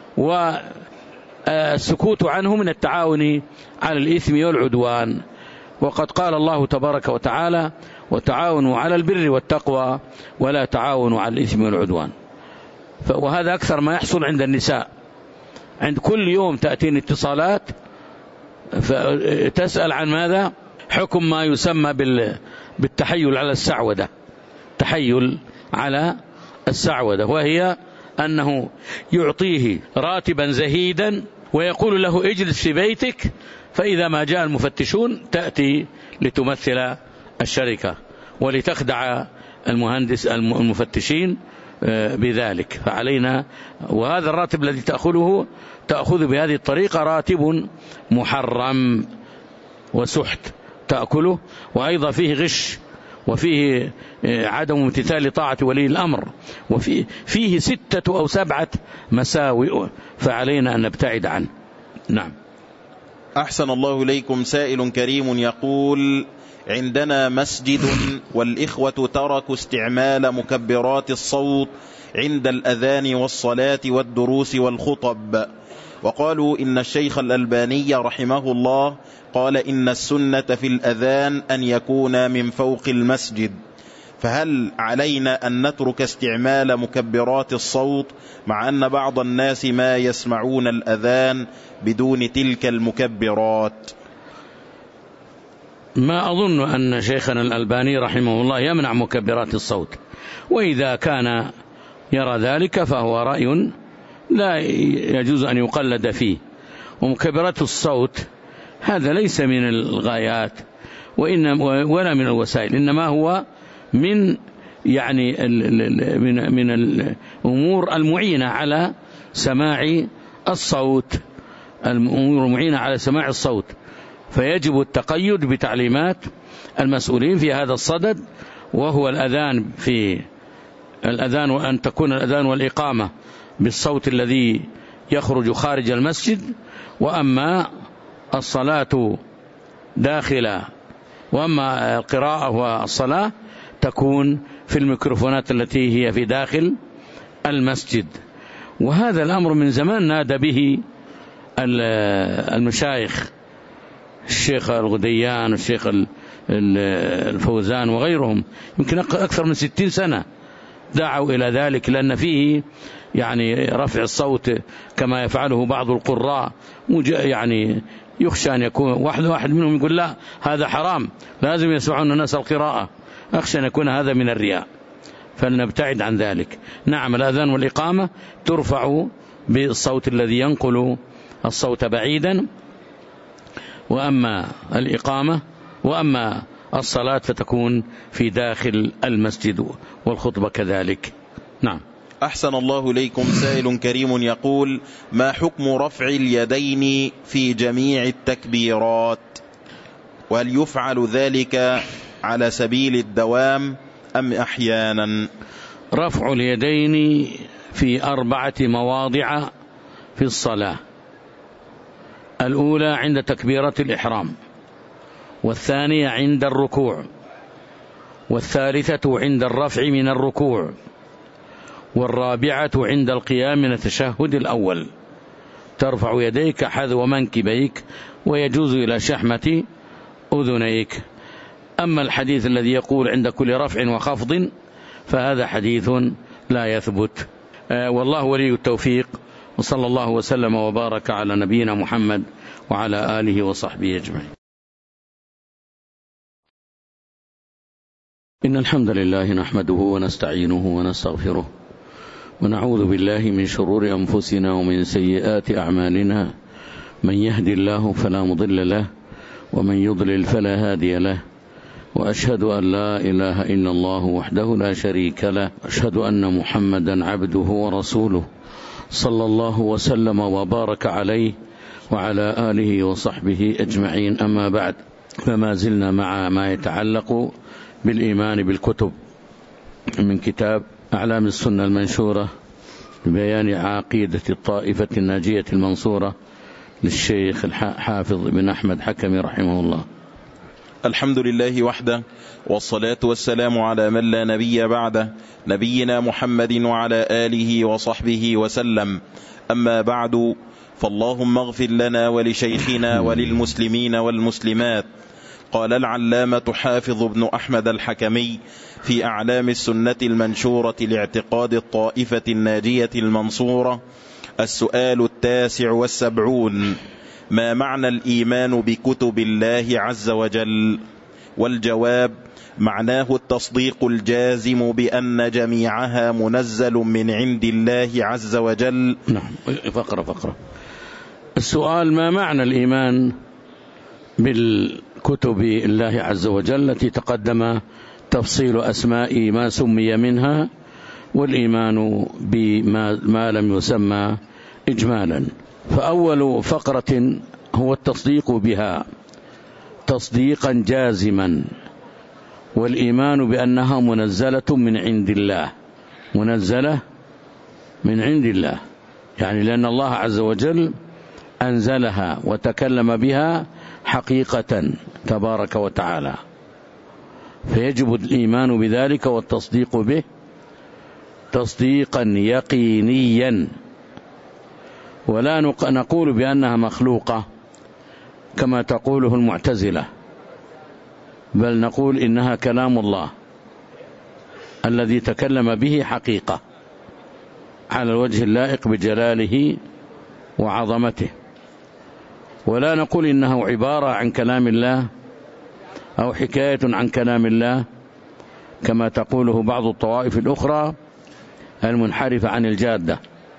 والسكوت عنه من التعاون على الإثم والعدوان. وقد قال الله تبارك وتعالى: وتعاونوا على البر والتقوى ولا تعاونوا على الإثم والعدوان. وهذا أكثر ما يحصل عند النساء، عند كل يوم تأتين اتصالات تسأل عن ماذا؟ حكم ما يسمى بالتحيل على السعودة، تحيل على السعودة، وهي أنه يعطيه راتبا زهيدا ويقول له اجلس في بيتك، فإذا ما جاء المفتشون تأتي لتمثل الشركة ولتخدع المفتشين بذلك. فعلينا، وهذا الراتب الذي تأخذه بهذه الطريقة راتب محرم وسحت تأكله، وأيضا فيه غش، وفيه عدم امتثال طاعة ولي الأمر، وفيه 6 أو 7 مساوئ، فعلينا أن نبتعد عنه. نعم. أحسن الله إليكم. سائل كريم يقول: عندنا مسجد والإخوة تركوا استعمال مكبرات الصوت عند الأذان والصلاة والدروس والخطب، وقالوا إن الشيخ الألباني رحمه الله قال إن السنة في الأذان أن يكون من فوق المسجد، فهل علينا أن نترك استعمال مكبرات الصوت مع أن بعض الناس ما يسمعون الأذان بدون تلك المكبرات؟ ما أظن أن شيخنا الألباني رحمه الله يمنع مكبرات الصوت، وإذا كان يرى ذلك فهو رأي لا يجوز أن يقلد فيه. ومكبرات الصوت هذا ليس من الغايات ولا من الوسائل، إنما هو من من الأمور المعينة على سماع الصوت، الأمور المعينة على سماع الصوت، فيجب التقيد بتعليمات المسؤولين في هذا الصدد، وهو الأذان وأن تكون الأذان والإقامة بالصوت الذي يخرج خارج المسجد، وأما الصلاة داخل، وأما القراءة والصلاة تكون في الميكروفونات التي هي في داخل المسجد. وهذا الأمر من زمان نادى به المشايخ، الشيخ الغديان والشيخ الفوزان وغيرهم، يمكن أكثر من 60 سنة دعوا إلى ذلك، لأن فيه رفع الصوت كما يفعله بعض القراء، يخشى أن يكون واحد منهم يقول لا هذا حرام، لازم يسمعون الناس القراءة، أخشى أن يكون هذا من الرياء، فلنبتعد عن ذلك. نعم، الأذان والإقامة ترفع بالصوت الذي ينقل الصوت بعيدا، وأما الصلاة فتكون في داخل المسجد، والخطبة كذلك. نعم. أحسن الله إليكم. سائل كريم يقول: ما حكم رفع اليدين في جميع التكبيرات؟ وهل يفعل ذلك على سبيل الدوام أم أحيانا؟ رفع اليدين في 4 مواضع في الصلاة: الأولى عند تكبيرة الإحرام، والثانية عند الركوع، والثالثة عند الرفع من الركوع، والرابعة عند القيام من التشهد الأول. ترفع يديك حذو منكبيك ويجوز إلى شحمة أذنيك. أما الحديث الذي يقول عند كل رفع وخفض فهذا حديث لا يثبت. والله ولي التوفيق، وصلى الله وسلم وبارك على نبينا محمد وعلى آله وصحبه أجمعين. إن الحمد لله نحمده ونستعينه ونستغفره، ونعوذ بالله من شرور أنفسنا ومن سيئات أعمالنا، من يهدي الله فلا مضل له، ومن يضلل فلا هادي له، وأشهد أن لا إله إلا الله وحده لا شريك له، أشهد أن محمدا عبده ورسوله صلى الله وسلم وبارك عليه وعلى آله وصحبه أجمعين. أما بعد، فما زلنا مع ما يتعلق بالإيمان بالكتب من كتاب أعلام السنة المنشورة ببيان عقيدة الطائفة الناجية المنصورة للشيخ الحافظ بن أحمد حكمي رحمه الله. الحمد لله وحده، والصلاة والسلام على من لا نبي بعده، نبينا محمد وعلى آله وصحبه وسلم. أما بعد، فاللهم اغفر لنا ولشيخنا وللمسلمين والمسلمات. قال العلامة حافظ بن أحمد الحكمي في أعلام السنة المنشورة لاعتقاد الطائفة الناجية المنصورة: السؤال 79: ما معنى الإيمان بكتب الله عز وجل؟ والجواب: معناه التصديق الجازم بأن جميعها منزل من عند الله عز وجل. نعم، فقرة. السؤال: ما معنى الإيمان بالكتب الله عز وجل التي تقدم تفصيل أسماء ما سمي منها، والإيمان بما لم يسمى إجمالا. فأول فقرة هو التصديق بها تصديقا جازما، والإيمان بأنها منزلة من عند الله، منزلة من عند الله، يعني لأن الله عز وجل أنزلها وتكلم بها حقيقة تبارك وتعالى، فيجب الإيمان بذلك والتصديق به تصديقا يقينيا، ولا نقول بأنها مخلوقة كما تقوله المعتزلة، بل نقول إنها كلام الله الذي تكلم به حقيقة على الوجه اللائق بجلاله وعظمته، ولا نقول إنه عبارة عن كلام الله أو حكاية عن كلام الله كما تقوله بعض الطوائف الأخرى المنحرفة عن الجادة،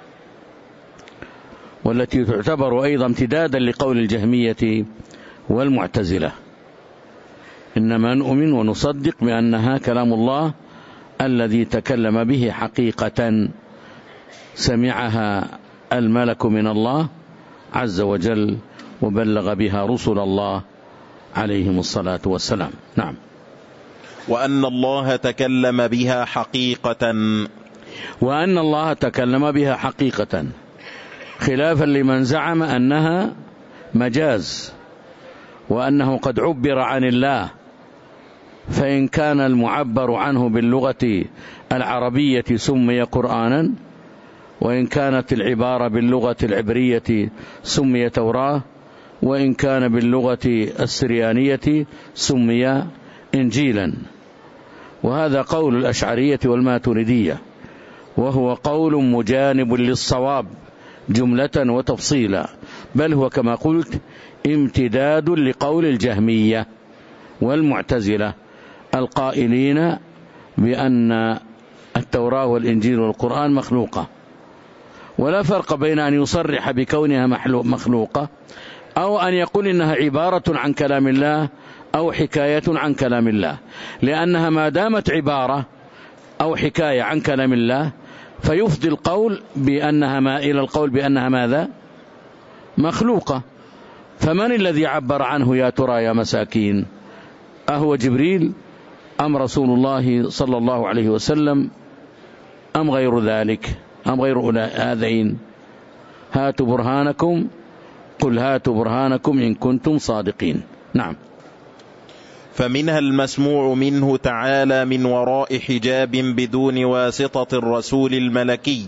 والتي تعتبر أيضا امتدادا لقول الجهمية والمعتزلة. إنما نؤمن ونصدق بأنها كلام الله الذي تكلم به حقيقة سمعها الملك من الله عز وجل وبلغ بها رسل الله عليهم الصلاة والسلام. نعم. وأن الله تكلم بها حقيقة، وأن الله تكلم بها حقيقة، خلافا لمن زعم أنها مجاز، وأنه قد عبر عن الله، فإن كان المعبر عنه باللغة العربية سمي قرآنا، وإن كانت العبارة باللغة العبرية سمي توراة، وإن كان باللغة السريانية سمي إنجيلا. وهذا قول الأشعرية والماتريدية، وهو قول مجانب للصواب جملة وتفصيلا، بل هو كما قلت امتداد لقول الجهمية والمعتزلة القائلين بأن التوراة والإنجيل والقرآن مخلوقة. ولا فرق بين أن يصرح بكونها مخلوقة أو أن يقول إنها عبارة عن كلام الله أو حكاية عن كلام الله، لأنها ما دامت عبارة أو حكاية عن كلام الله فيفضي القول بأنها إلى القول بأنها ماذا؟ مخلوقة. فمن الذي عبر عنه يا ترى يا مساكين؟ أهو جبريل أم رسول الله صلى الله عليه وسلم أم غير ذلك أم غير هذين؟ هاتوا برهانكم، قل هاتوا برهانكم إن كنتم صادقين. نعم. فمنها المسموع منه تعالى من وراء حجاب بدون واسطة الرسول الملكي.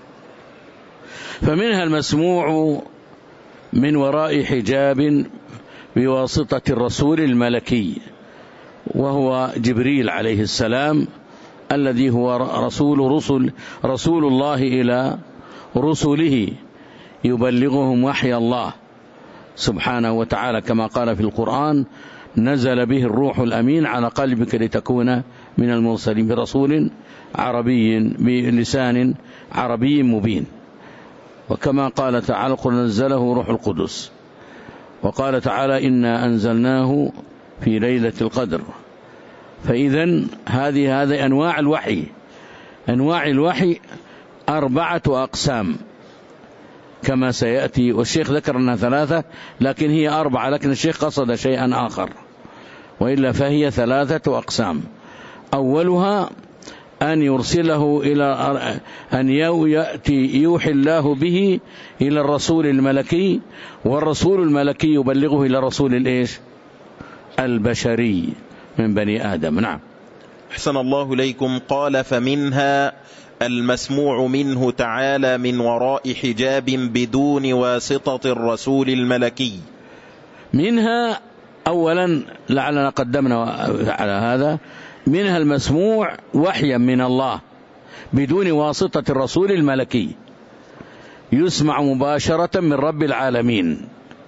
فمنها المسموع من وراء حجاب بواسطة الرسول الملكي، وهو جبريل عليه السلام الذي هو رسول الله إلى رسله، يبلغهم وحي الله سبحانه وتعالى، كما قال في القرآن: نزل به الروح الأمين على قلبك لتكون من المرسلين برسول عربي بلسان عربي مبين. وكما قال تعالى: قل نزله روح القدس. وقال تعالى: إنا أنزلناه في ليلة القدر فإذن هذه أنواع الوحي. أنواع الوحي 4 أقسام كما سيأتي، والشيخ ذكر أنها 3 لكن هي 4، لكن الشيخ قصد شيئا آخر، وإلا فهي 3 أقسام. أولها أن يرسله إلى أن يوحي الله به إلى الرسول الملكي، والرسول الملكي يبلغه إلى الرسول البشري من بني آدم. نعم. أحسن الله إليكم. قال فمنها المسموع منه تعالى من وراء حجاب بدون واسطة الرسول الملكي. منها أولا لعلنا قدمنا على هذا، منها المسموع وحيا من الله بدون واسطة الرسول الملكي، يسمع مباشرة من رب العالمين،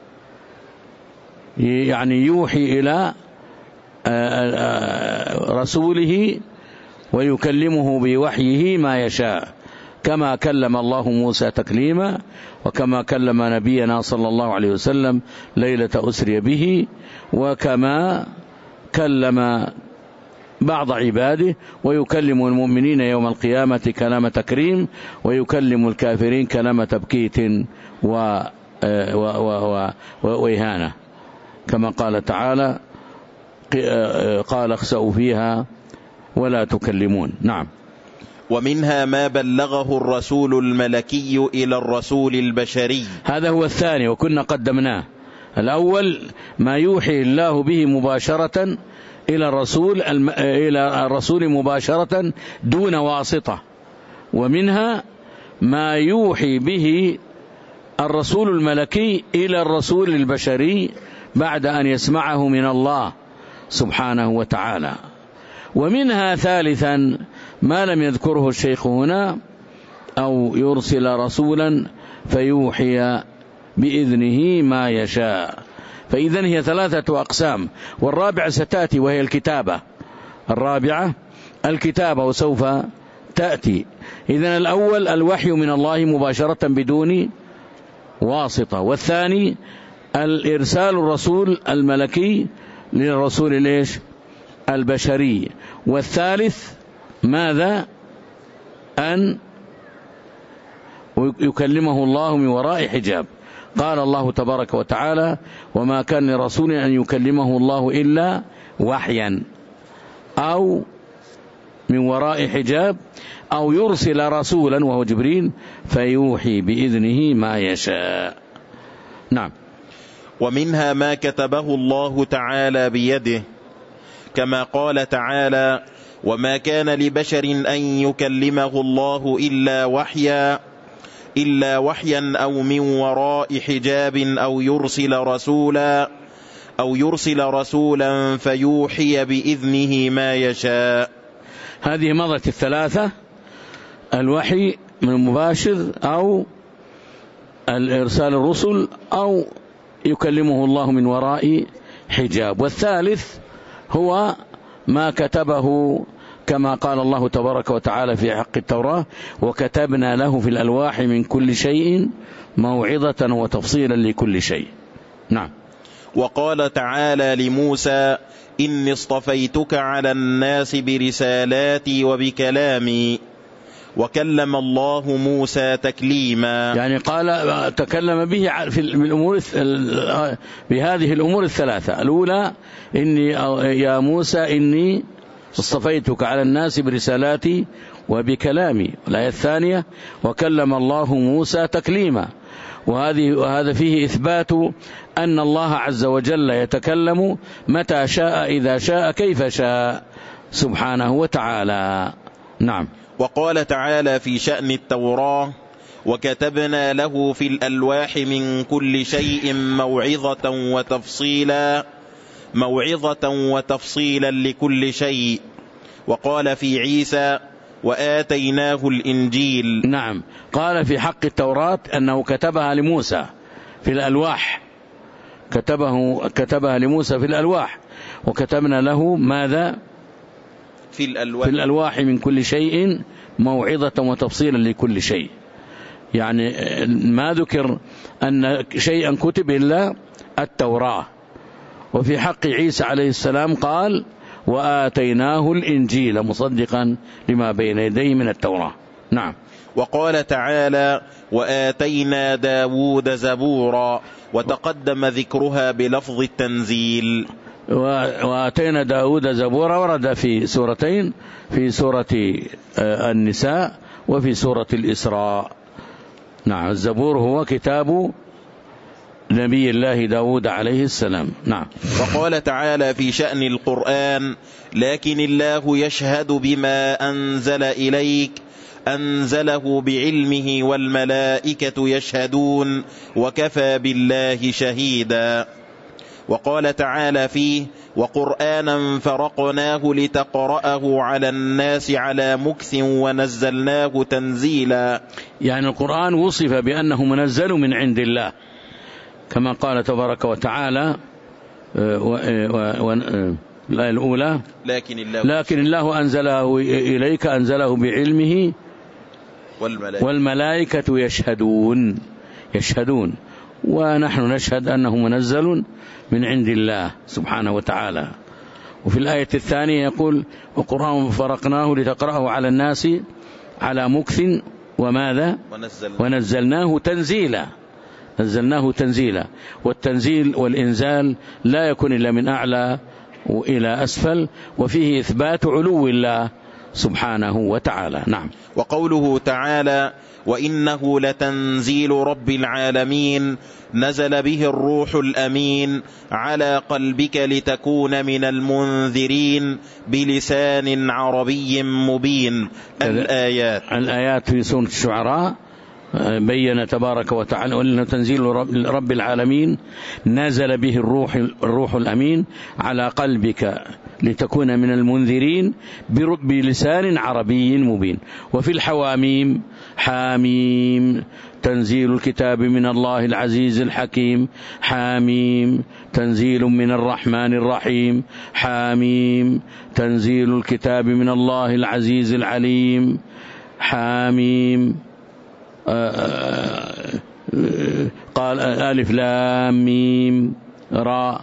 يعني يوحي إلى رسوله ويكلمه بوحيه ما يشاء، كما كلم الله موسى تكليما، وكما كلم نبينا صلى الله عليه وسلم ليلة أسري به، وكما كلم بعض عباده، ويكلم المؤمنين يوم القيامة كلام تكريم، ويكلم الكافرين كلام تبكيت وإهانة، كما قال تعالى قال اخسأوا فيها ولا تكلمون. نعم. ومنها ما بلغه الرسول الملكي إلى الرسول البشري. هذا هو الثاني وكنا قدمناه. الأول ما يوحي الله به مباشرة إلى الرسول مباشرة دون واسطة، ومنها ما يوحي به الرسول الملكي إلى الرسول البشري بعد أن يسمعه من الله سبحانه وتعالى. ومنها ثالثا ما لم يذكره الشيخ هنا، أو يرسل رسولا فيوحي بإذنه ما يشاء. فإذن هي 3 أقسام، والرابعة ستأتي وهي الكتابة. الرابعة الكتابة وسوف تأتي. إذن الأول الوحي من الله مباشرة بدون واسطة، والثاني الإرسال الرسول الملكي للرسول البشري، والثالث ماذا؟ أن يكلمه الله من وراء حجاب. قال الله تبارك وتعالى وما كان لرسول أن يكلمه الله إلا وحيا أو من وراء حجاب أو يرسل رسولا وهو جبريل فيوحي بإذنه ما يشاء. نعم. ومنها ما كتبه الله تعالى بيده، كما قال تعالى وما كان لبشر أن يكلمه الله إلا وحيا أو من وراء حجاب أو يرسل رسولا فيوحي بإذنه ما يشاء. هذه مضت 3: الوحي من المباشر، أو الإرسال الرسل، أو يكلمه الله من وراء حجاب. والثالث هو ما كتبه كما قال الله تبارك وتعالى في حق التوراة وكتبنا له في الألواح من كل شيء موعظة وتفصيلا لكل شيء. نعم. وقال تعالى لموسى إني اصطفيتك على الناس برسالاتي وبكلامي وكلم الله موسى تكليما. يعني قال تكلم به في الأمور بهذه الأمور 3: الأولى إني يا موسى إني اصطفيتك على الناس برسالاتي وبكلامي. والآية الثانية وكلم الله موسى تكليما. وهذا فيه إثبات أن الله عز وجل يتكلم متى شاء إذا شاء كيف شاء سبحانه وتعالى. نعم. وقال تعالى في شأن التوراة وكتبنا له في الألواح من كل شيء موعظة وتفصيلا لكل شيء. وقال في عيسى وآتيناه الإنجيل. نعم. قال في حق التوراة أنه كتبها لموسى في الألواح، كتبها لموسى في الألواح، وكتبنا له ماذا؟ في الألواح من كل شيء موعظة وتفصيلا لكل شيء. يعني ما ذكر أن شيئا كتب إلا التوراة. وفي حق عيسى عليه السلام قال وآتيناه الإنجيل مصدقا لما بين يديه من التوراة. نعم. وقال تعالى وآتينا داود زبورا، وتقدم ذكرها بلفظ التنزيل. وآتينا داود زبورا ورد في سورتين، في سورة النساء وفي سورة الإسراء. نعم. الزبور هو كتاب نبي الله داود عليه السلام. نعم. وقال تعالى في شأن القرآن لكن الله يشهد بما أنزل إليك أنزله بعلمه والملائكة يشهدون وكفى بالله شهيدا. وقال تعالى فيه وقرآنا فرقناه لتقرأه على الناس على مكث ونزلناه تنزيلا. يعني القرآن وصف بأنه منزل من عند الله كما قال تبارك وتعالى الآية الأولى لكن الله أنزله إليك أنزله بعلمه والملائكة يشهدون ونحن نشهد أنه منزل من عند الله سبحانه وتعالى. وفي الآية الثانية يقول وقرآن فرقناه لتقرأه على الناس على مكث وماذا ونزلناه تنزيلا. والتنزيل والإنزال لا يكون إلا من أعلى إلى أسفل، وفيه إثبات علو الله سبحانه وتعالى. نعم. وقوله تعالى وإنه لتنزيل رب العالمين نزل به الروح الأمين على قلبك لتكون من المنذرين بلسان عربي مبين. الآيات في سورة الشعراء بين تبارك وتعالى وإنه تنزيل رب العالمين نزل به الروح الأمين على قلبك لتكون من المنذرين بلسان عربي مبين. وفي الحواميم حاميم تنزيل الكتاب من الله العزيز الحكيم، حاميم تنزيل من الرحمن الرحيم، حاميم تنزيل الكتاب من الله العزيز العليم، حاميم قال ألف لام ميم راء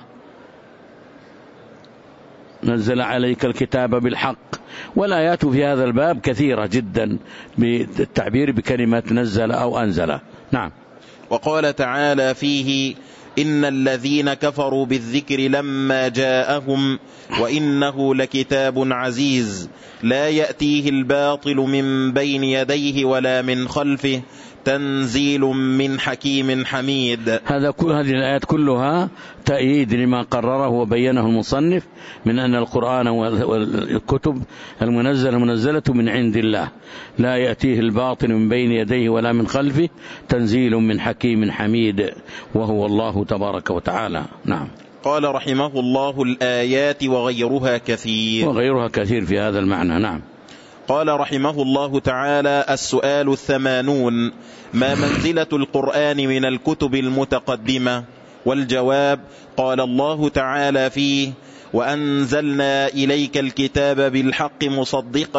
نزل عليك الكتاب بالحق. والآيات في هذا الباب كثيرة جدا بالتعبير بكلمة نزل أو أنزل. نعم. وقال تعالى فيه إن الذين كفروا بالذكر لما جاءهم وإنه لكتاب عزيز لا يأتيه الباطل من بين يديه ولا من خلفه تنزيل من حكيم حميد. هذه الآيات كلها تأييد لما قرره وبينه المصنف من أن القرآن والكتب المنزلة من عند الله لا يأتيه الباطل من بين يديه ولا من خلفه تنزيل من حكيم حميد وهو الله تبارك وتعالى. نعم. قال رحمه الله الآيات وغيرها كثير في هذا المعنى. نعم. قال رحمه الله تعالى السؤال 80 ما منزلة القرآن من الكتب المتقدمة؟ والجواب قال الله تعالى فيه وأنزلنا إليك الكتاب بالحق مصدقا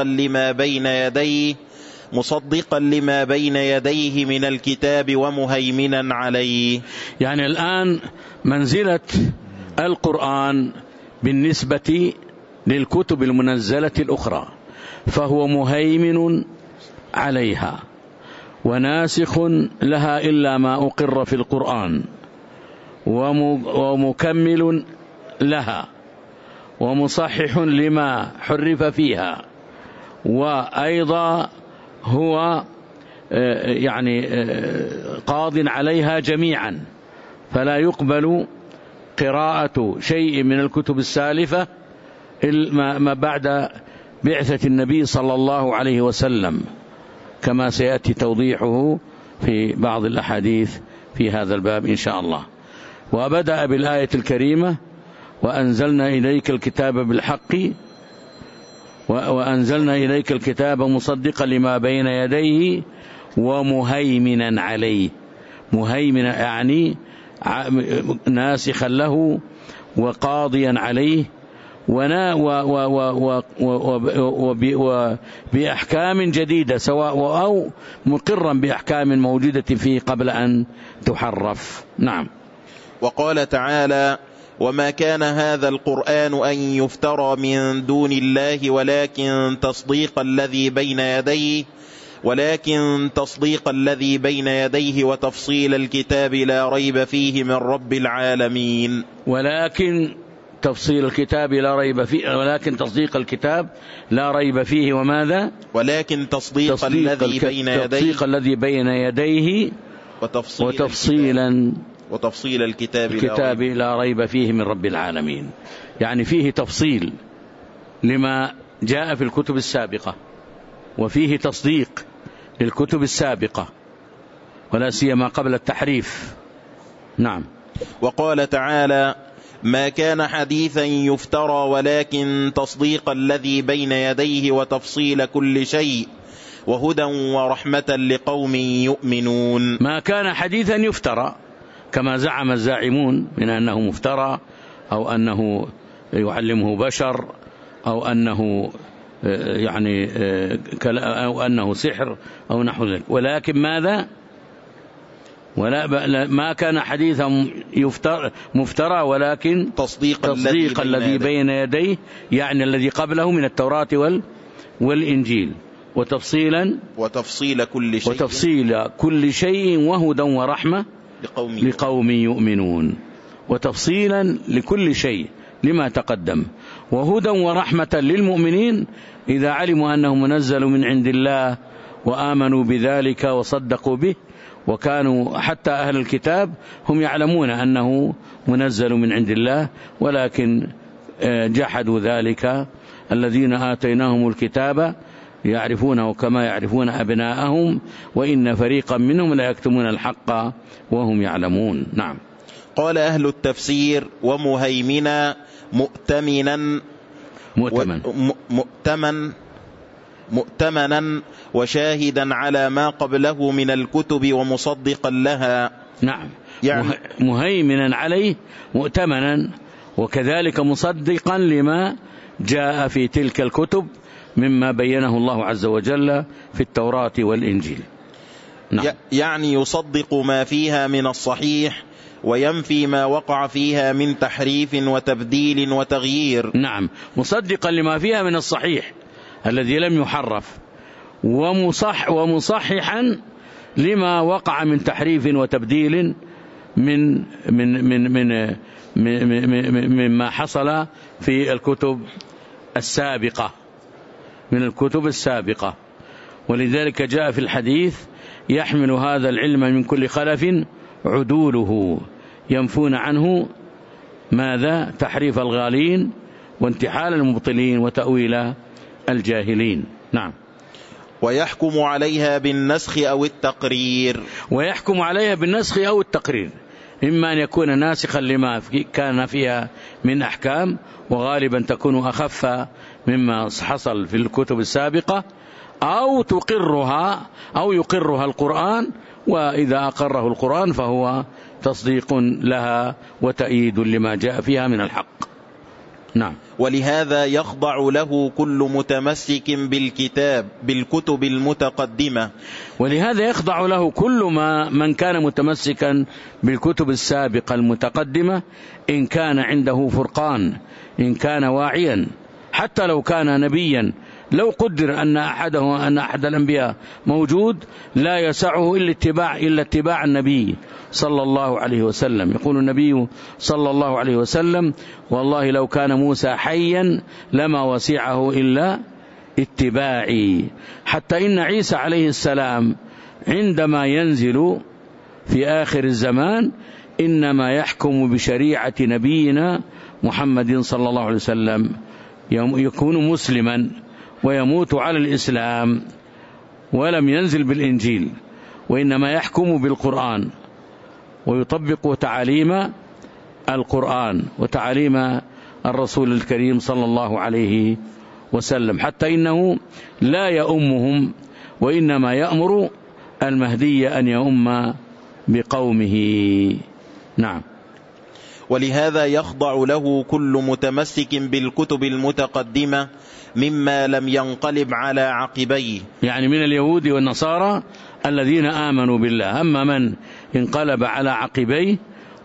لما بين يديه من الكتاب ومهيمنا عليه. يعني الآن منزلة القرآن بالنسبة للكتب المنزلة الأخرى فهو مهيمن عليها وناسخ لها إلا ما أقر في القرآن ومكمل لها ومصحح لما حرف فيها، وأيضا هو يعني قاض عليها جميعا، فلا يقبل قراءة شيء من الكتب السالفة ما بعد بعثة النبي صلى الله عليه وسلم كما سيأتي توضيحه في بعض الأحاديث في هذا الباب إن شاء الله. وبدأ بالآية الكريمة وأنزلنا إليك الكتاب بالحق وأنزلنا إليك الكتاب مصدقا لما بين يديه ومهيمنا عليه. مهيمنا يعني ناسخا له وقاضيا عليه وبأحكام جديدة سواء أو مقرا بأحكام موجودة فيه قبل أن تحرف. نعم. وقال تعالى وما كان هذا القرآن أن يفترى من دون الله ولكن تصديق الذي بين يديه وتفصيل الكتاب لا ريب فيه من رب العالمين. ولكن تفصيل الكتاب لا ريب فيه، ولكن تصديق الكتاب لا ريب فيه. وماذا؟ ولكن تصديق الذي بين يديه وتفصيل الكتاب لا ريب فيه من رب العالمين. يعني فيه تفصيل لما جاء في الكتب السابقة، وفيه تصديق للكتب السابقة، ولا سيما قبل التحريف. نعم. وقال تعالى: ما كان حديثا يفترى ولكن تصديق الذي بين يديه وتفصيل كل شيء وهدى ورحمة لقوم يؤمنون. ما كان حديثا يفترى كما زعم الزاعمون من أنه مفترى، أو أنه يعلمه بشر، أو أنه أو أنه سحر أو نحو ذلك. ولكن ماذا؟ ما كان حديثا مفترى ولكن تصديق الذي بين يديه، يعني الذي قبله من التوراة والإنجيل، وتفصيل كل شيء وهدى ورحمة لقوم يؤمنون. وتفصيلا لكل شيء لما تقدم، وهدى ورحمة للمؤمنين إذا علموا أنه منزل من عند الله وآمنوا بذلك وصدقوا به. وكانوا حتى أهل الكتاب هم يعلمون أنه منزل من عند الله، ولكن جحدوا ذلك. الذين آتيناهم الكتاب يعرفونه كما يعرفون أبناءهم وإن فريقا منهم لا يكتمون الحق وهم يعلمون. نعم. قال أهل التفسير: ومهيمنا مؤتمنا وشاهدا على ما قبله من الكتب ومصدقا لها. نعم، يعني مهيمنا عليه، مؤتمنا، وكذلك مصدقا لما جاء في تلك الكتب مما بينه الله عز وجل في التوراة والإنجيل. نعم. يعني يصدق ما فيها من الصحيح وينفي ما وقع فيها من تحريف وتبديل وتغيير. نعم، مصدقا لما فيها من الصحيح الذي لم يحرف، ومصححا لما وقع من تحريف وتبديل مما حصل في الكتب السابقة. ولذلك جاء في الحديث: يحمل هذا العلم من كل خلف عدوله ينفون عنه ماذا؟ تحريف الغالين وانتحال المبطلين وتأويل الجاهلين. نعم. ويحكم عليها بالنسخ أو التقرير، إما أن يكون ناسخا لما كان فيها من أحكام، وغالبا تكون أخف مما حصل في الكتب السابقة، أو يقرها القرآن، وإذا أقره القرآن فهو تصديق لها وتأييد لما جاء فيها من الحق. نعم. ولهذا يخضع له كل متمسك بالكتب المتقدمة. ولهذا يخضع له كل من كان متمسكا بالكتب السابقة المتقدمة، إن كان عنده فرقان، إن كان واعيا، حتى لو كان نبيا. لو قدر أن أحد الأنبياء موجود، لا يسعه إلا اتباع النبي صلى الله عليه وسلم. يقول النبي صلى الله عليه وسلم: والله لو كان موسى حيا لما وسعه إلا اتباعي. حتى إن عيسى عليه السلام عندما ينزل في آخر الزمان إنما يحكم بشريعة نبينا محمد صلى الله عليه وسلم، يكون مسلما ويموت على الإسلام، ولم ينزل بالإنجيل، وإنما يحكم بالقرآن ويطبق تعاليم القرآن وتعاليم الرسول الكريم صلى الله عليه وسلم. حتى إنه لا يؤمهم، وإنما يأمر المهدي أن يؤم بقومه. نعم. ولهذا يخضع له كل متمسك بالكتب المتقدمة مما لم ينقلب على عقبيه، يعني من اليهود والنصارى الذين آمنوا بالله. أما من انقلب على عقبيه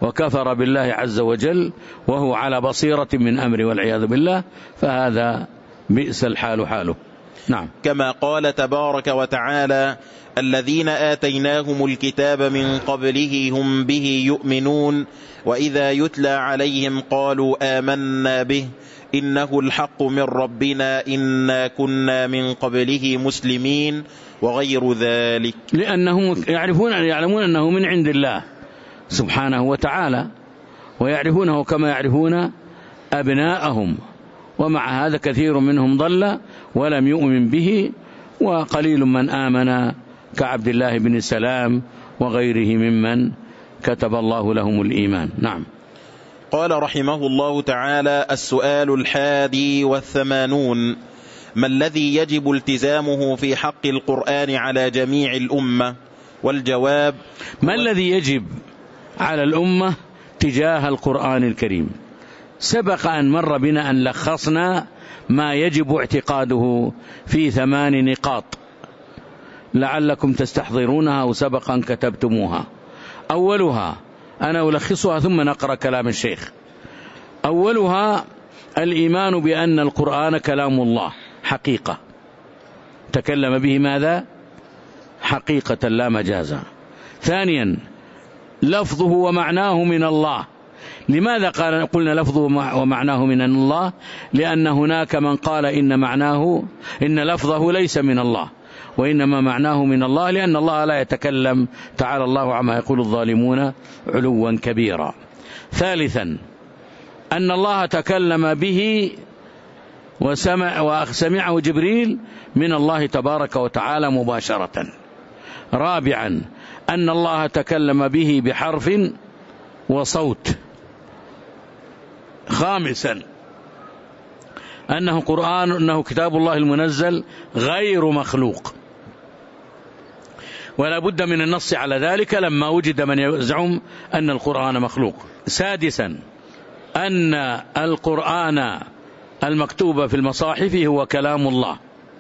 وكفر بالله عز وجل وهو على بصيرة من أمره والعياذ بالله، فهذا بئس الحال حاله. نعم. كما قال تبارك وتعالى: الذين آتيناهم الكتاب من قبله هم به يؤمنون وإذا يتلى عليهم قالوا آمنا به إنه الحق من ربنا إنا كنا من قبله مسلمين وغير ذلك، لأنهم يعلمون أنه من عند الله سبحانه وتعالى، ويعرفونه كما يعرفون أبناءهم، ومع هذا كثير منهم ضل ولم يؤمن به، وقليل من آمن كعبد الله بن سلام وغيره ممن كتب الله لهم الإيمان. نعم. قال رحمه الله تعالى: السؤال 81: ما الذي يجب التزامه في حق القرآن على جميع الأمة؟ والجواب: ما الذي يجب على الأمة تجاه القرآن الكريم؟ سبق أن مر بنا أن لخصنا ما يجب اعتقاده في 8 نقاط لعلكم تستحضرونها وسبق أن كتبتموها. أولها، أنا ألخصها ثم نقرأ كلام الشيخ. أولها الإيمان بأن القرآن كلام الله حقيقة، تكلم به ماذا؟ حقيقة لا مجازا. ثانيا، لفظه ومعناه من الله. لماذا قلنا لفظه ومعناه من الله؟ لأن هناك من قال إن لفظه ليس من الله وإنما معناه من الله، لأن الله لا يتكلم، تعالى الله عما يقول الظالمون علوا كبيرا. ثالثا، أن الله تكلم به وسمعه جبريل من الله تبارك وتعالى مباشرة. رابعا، أن الله تكلم به بحرف وصوت. خامسا، أنه كتاب الله المنزل غير مخلوق، ولا بد من النص على ذلك لما وجد من يزعم أن القرآن مخلوق. سادسا، أن القرآن المكتوب في المصاحف هو كلام الله.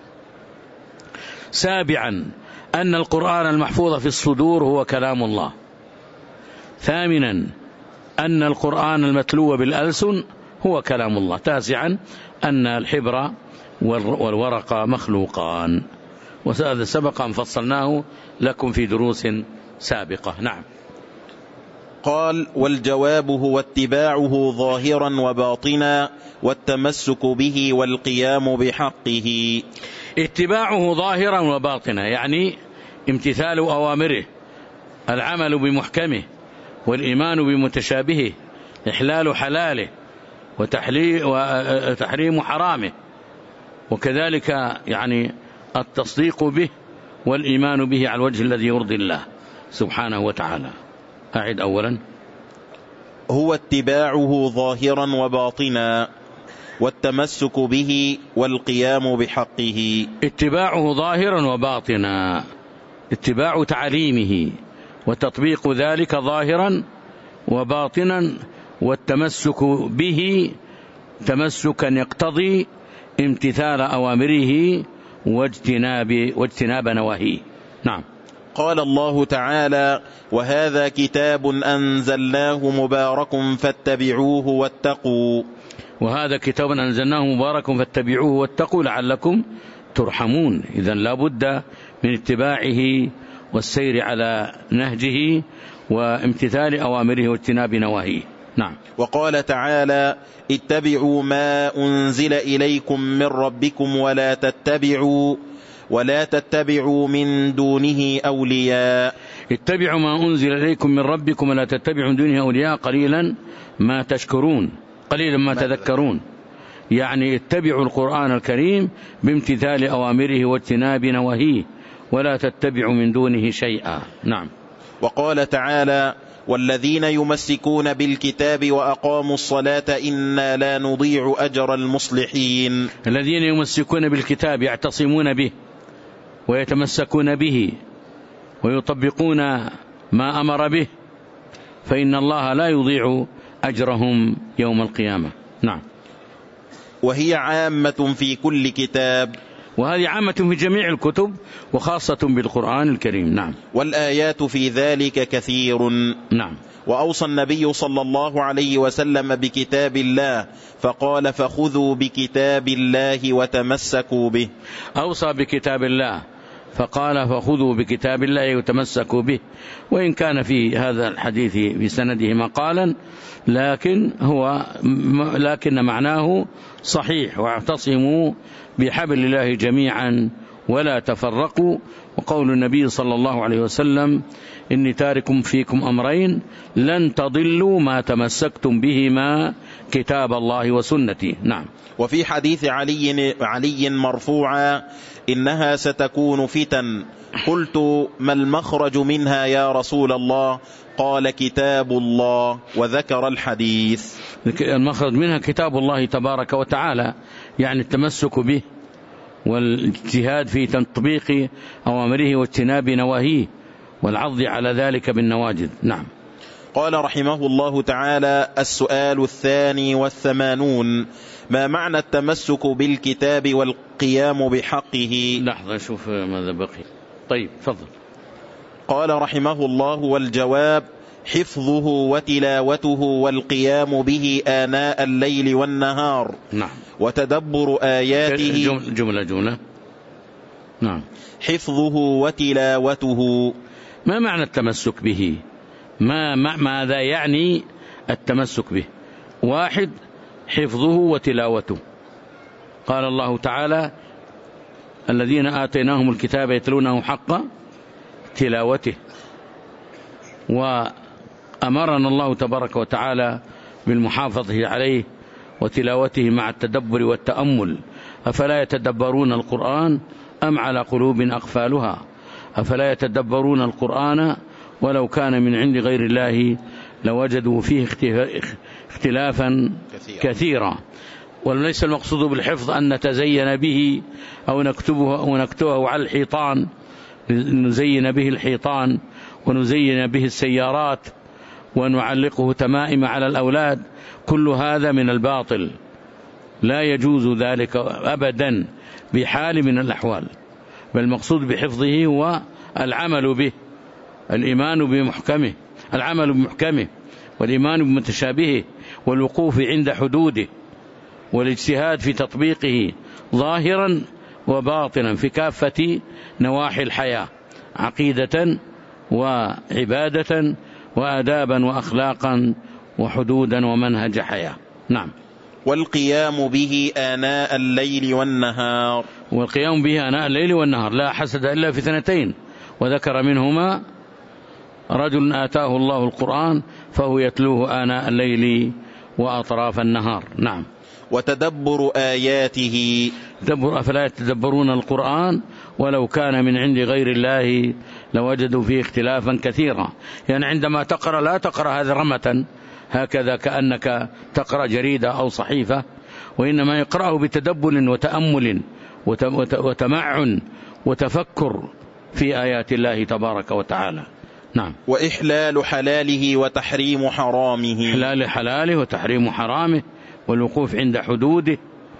سابعا، أن القرآن المحفوظ في الصدور هو كلام الله. ثامنا، أن القرآن المتلو بالألسن هو كلام الله. تاسعا، أن الحبر والورق مخلوقان، وهذا سبق أن فصلناه لكم في دروس سابقة. نعم. قال: والجواب هو اتباعه ظاهرا وباطنا والتمسك به والقيام بحقه. اتباعه ظاهرا وباطنا يعني امتثال أوامره، العمل بمحكمه، والإيمان بمتشابهه، إحلال حلاله وتحريم حرامه، وكذلك يعني التصديق به والإيمان به على الوجه الذي يرضي الله سبحانه وتعالى. أعد أولا: هو اتباعه ظاهرا وباطنا والتمسك به والقيام بحقه. اتباعه ظاهرا وباطنا، اتباع تعليمه وتطبيق ذلك ظاهرا وباطنا، والتمسك به تمسكا يقتضي امتثال أوامره واجتناب نواهيه. نعم. قال الله تعالى: وهذا كتاب أنزلناه مبارك فاتبعوه واتقوا. وهذا كتاب أنزلناه مبارك فاتبعوه واتقوا لعلكم ترحمون. إذن لا بد من اتباعه والسير على نهجه وامتثال أوامره واجتناب نواهيه. نعم. وقال تعالى: اتبعوا ما أنزل إليكم من ربكم ولا تتبعوا من دونه أولياء. اتبعوا ما أنزل إليكم من ربكم ولا تتبعوا من دونه أولياء قليلا ما تشكرون، قليلا ما تذكرون. يعني اتبعوا القرآن الكريم بامتثال أوامره واجتناب نواهيه ولا تتبعوا من دونه شيئا. نعم. وقال تعالى: والذين يمسكون بالكتاب وأقاموا الصلاة إنا لا نضيع أجر المصلحين. الذين يمسكون بالكتاب يعتصمون به ويتمسكون به ويطبقون ما أمر به، فإن الله لا يضيع أجرهم يوم القيامة. نعم. وهي عامة في كل كتاب. وهذه عامة في جميع الكتب وخاصة بالقرآن الكريم. نعم. والآيات في ذلك كثير. نعم. وأوصى النبي صلى الله عليه وسلم بكتاب الله فقال فخذوا بكتاب الله وتمسكوا به. أوصى بكتاب الله فقال فخذوا بكتاب الله وتمسكوا به، وإن كان في هذا الحديث في سنده مقالا لكن معناه صحيح. واعتصموا بحبل الله جميعا ولا تفرقوا. وقول النبي صلى الله عليه وسلم إني تارك فيكم أمرين لن تضلوا ما تمسكتم بهما كتاب الله وسنتي. نعم. وفي حديث علي مرفوعا إنها ستكون فتن قلت ما المخرج منها يا رسول الله قال كتاب الله وذكر الحديث. المخرج منها كتاب الله تبارك وتعالى، يعني التمسك به والاجتهاد في تطبيق أوامره واجتناب نواهيه والعض على ذلك بالنواجذ. نعم. قال رحمه الله تعالى: السؤال 82 ما معنى التمسك بالكتاب والقيام بحقه؟ لحظة شوف ماذا بقي. طيب تفضل. قال رحمه الله: والجواب حفظه وتلاوته والقيام به آناء الليل والنهار. نعم. وتدبر آياته. جملة. نعم. حفظه وتلاوته. ما معنى التمسك به؟ ماذا يعني التمسك به؟ واحد، حفظه وتلاوته. قال الله تعالى: الذين آتيناهم الكتاب يتلونه حق تلاوته. وأمرنا الله تبارك وتعالى بالمحافظة عليه وتلاوته مع التدبر والتأمل. أفلا يتدبرون القرآن أم على قلوب أقفالها؟ أفلا يتدبرون القرآن ولو كان من عند غير الله لوجدوا فيه اختلافا كثيرا. وليس المقصود بالحفظ أن نتزين به أو نكتبه على الحيطان، نزين به الحيطان ونزين به السيارات ونعلقه تمائم على الأولاد. كل هذا من الباطل، لا يجوز ذلك أبدا بحال من الأحوال. بل المقصود بحفظه هو العمل به، الإيمان بمحكمه، العمل بمحكمه والإيمان بمتشابهه والوقوف عند حدوده والاجتهاد في تطبيقه ظاهرا وباطنا في كافة نواحي الحياة، عقيدة وعبادة وآدابا وأخلاقا وحدودا ومنهج حياة. نعم. والقيام به آناء الليل والنهار. والقيام به آناء الليل والنهار، لا حسد إلا في اثنتين، وذكر منهما رجل آتاه الله القرآن فهو يتلوه آناء الليل وأطراف النهار. نعم. وتدبر آياته. أفلا يتدبرون القرآن ولو كان من عند غير الله لوجدوا فيه اختلافا كثيرا. يعني عندما تقرأ لا تقرأ هذا رمة هكذا كأنك تقرأ جريدة أو صحيفة، وإنما يقرأه بتدبر وتأمل وتمعن وتفكر في آيات الله تبارك وتعالى. نعم. وإحلال حلاله وتحريم حرامه. إحلال حلاله وتحريم حرامه والوقوف عند حدوده.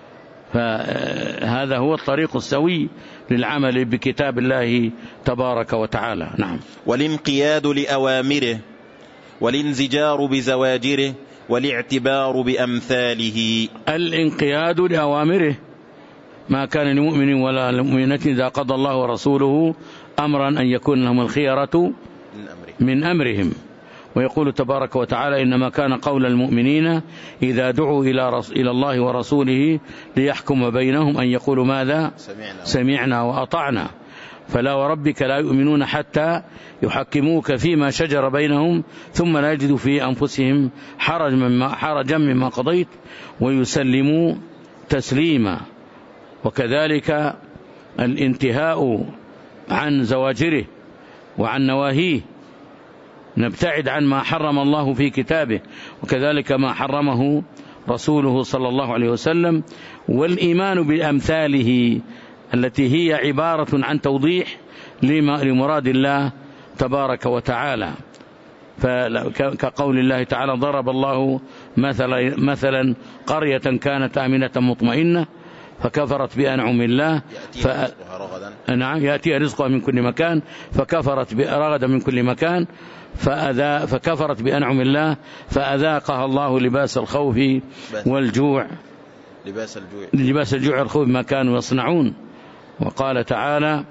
فهذا هو الطريق السوي للعمل بكتاب الله تبارك وتعالى. نعم. والانقياد لأوامره والانزجار بزواجره والاعتبار بأمثاله. الانقياد لأوامره، ما كان لمؤمن ولا لمؤمنة إذا قضى الله ورسوله أمرا أن يكون لهم الخيرة من أمرهم. ويقول تبارك وتعالى: إنما كان قول المؤمنين إذا دعوا إلى الله ورسوله ليحكم بينهم أن يقولوا ماذا؟ سمعنا وأطعنا. فلا وربك لا يؤمنون حتى يحكموك فيما شجر بينهم ثم لا يجدوا في أنفسهم حرجا مما قضيت ويسلموا تسليما. وكذلك الانتهاء عن زواجره وعن نواهيه، نبتعد عن ما حرم الله في كتابه وكذلك ما حرمه رسوله صلى الله عليه وسلم. والإيمان بأمثاله التي هي عبارة عن توضيح لمراد الله تبارك وتعالى. كقول الله تعالى: ضرب الله مثلا قرية كانت آمنة مطمئنة فكفرت بأنعم الله نعم يأتيها رزقها من كل مكان فكفرت رغدا من كل مكان فكفرت بأنعم الله فأذاقها الله لباس الخوف والجوع لباس الجوع والخوف ما كانوا يصنعون. وقال تعالى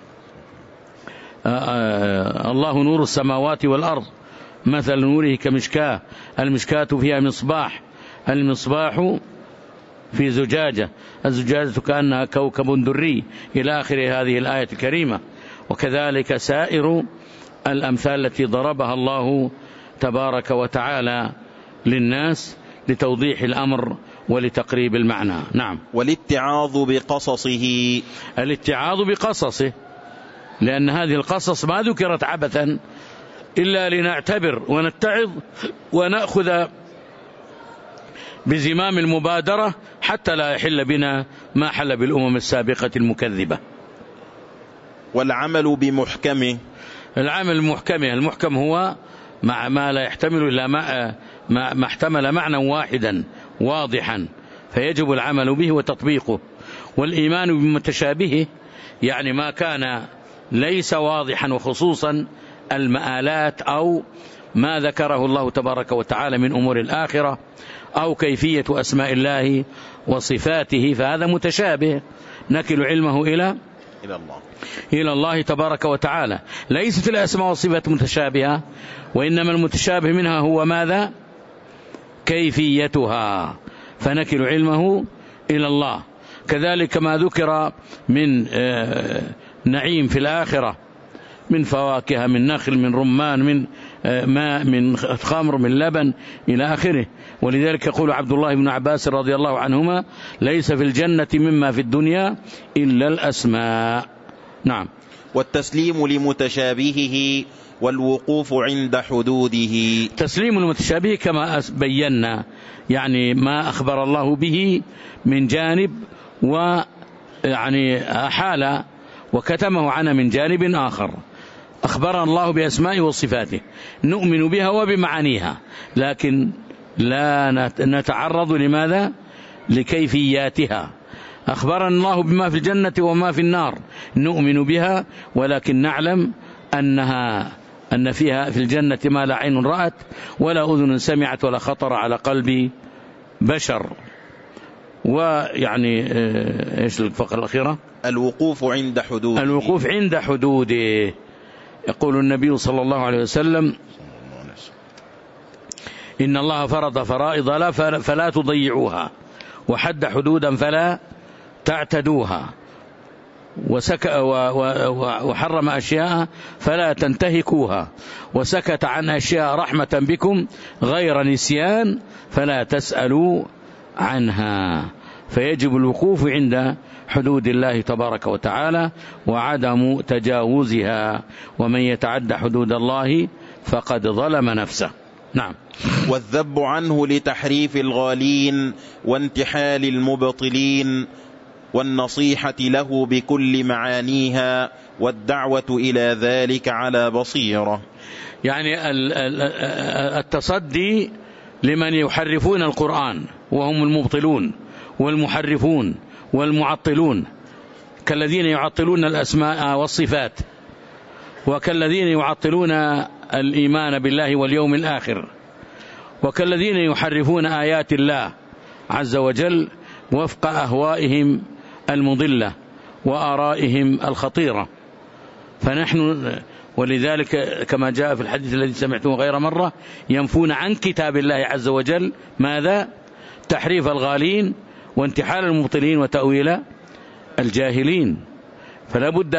الله نور السماوات والأرض مثل نوره كمشكاة المشكاة فيها مصباح المصباح في زجاجة الزجاجة كأنها كوكب دري إلى آخر هذه الآية الكريمة. وكذلك سائر الأمثال التي ضربها الله تبارك وتعالى للناس لتوضيح الأمر ولتقريب المعنى. نعم. والاتعاظ بقصصه الاتعاظ بقصصه لأن هذه القصص ما ذكرت عبثا إلا لنعتبر ونتعظ ونأخذ بزمام المبادرة حتى لا يحل بنا ما حل بالأمم السابقة المكذبة. والعمل بمحكمه العمل المحكمه المحكم هو مع ما لا يحتمل إلا ما احتمل معنى واحدا واضحا فيجب العمل به وتطبيقه. والإيمان بمتشابهه يعني ما كان ليس واضحا وخصوصا المآلات أو ما ذكره الله تبارك وتعالى من أمور الآخرة أو كيفية أسماء الله وصفاته فهذا متشابه نكل علمه إلى الله تبارك وتعالى. ليست الأسماء والصفات متشابهة وإنما المتشابه منها هو ماذا؟ كيفيتها فنكل علمه إلى الله. كذلك ما ذكر من نعيم في الآخرة من فواكه من نخل من رمان من ماء من خمر من لبن إلى آخره. ولذلك يقول عبد الله بن عباس رضي الله عنهما ليس في الجنة مما في الدنيا إلا الأسماء. نعم. والتسليم لمتشابهه والوقوف عند حدوده. تسليم المتشابه كما بينا يعني ما أخبر الله به من جانب ويعني أحال وكتمه عنه من جانب آخر. أخبرنا الله بأسمائه وصفاته نؤمن بها وبمعانيها لكن لا نتعرض لماذا؟ لكيفياتها. أخبرنا الله بما في الجنة وما في النار نؤمن بها ولكن نعلم أن فيها في الجنة ما لا عين رأت ولا أذن سمعت ولا خطر على قلب بشر. ويعني إيش الفقرة الأخيرة؟ الوقوف عند حدوده. الوقوف عند حدوده. يقول النبي صلى الله عليه وسلم إن الله فرض فرائض فلا تضيعوها وحد حدودا فلا تعتدوها وحرم أشياء فلا تنتهكوها وسكت عن أشياء رحمة بكم غير نسيان فلا تسألوا عنها. فيجب الوقوف عند حدود الله تبارك وتعالى وعدم تجاوزها ومن يتعد حدود الله فقد ظلم نفسه. نعم. والذب عنه لتحريف الغالين وانتحال المبطلين والنصيحة له بكل معانيها والدعوة إلى ذلك على بصيرة. يعني التصدي لمن يحرفون القرآن وهم المبطلون والمحرفون والمعطلون كالذين يعطلون الأسماء والصفات وكالذين يعطلون الإيمان بالله واليوم الآخر وكالذين يحرفون آيات الله عز وجل وفق أهوائهم المضلة وآرائهم الخطيرة. فنحن ولذلك كما جاء في الحديث الذي سمعته غير مرة ينفون عن كتاب الله عز وجل ماذا؟ تحريف الغالين وانتحال المبطلين وتأويل الجاهلين. فلا بد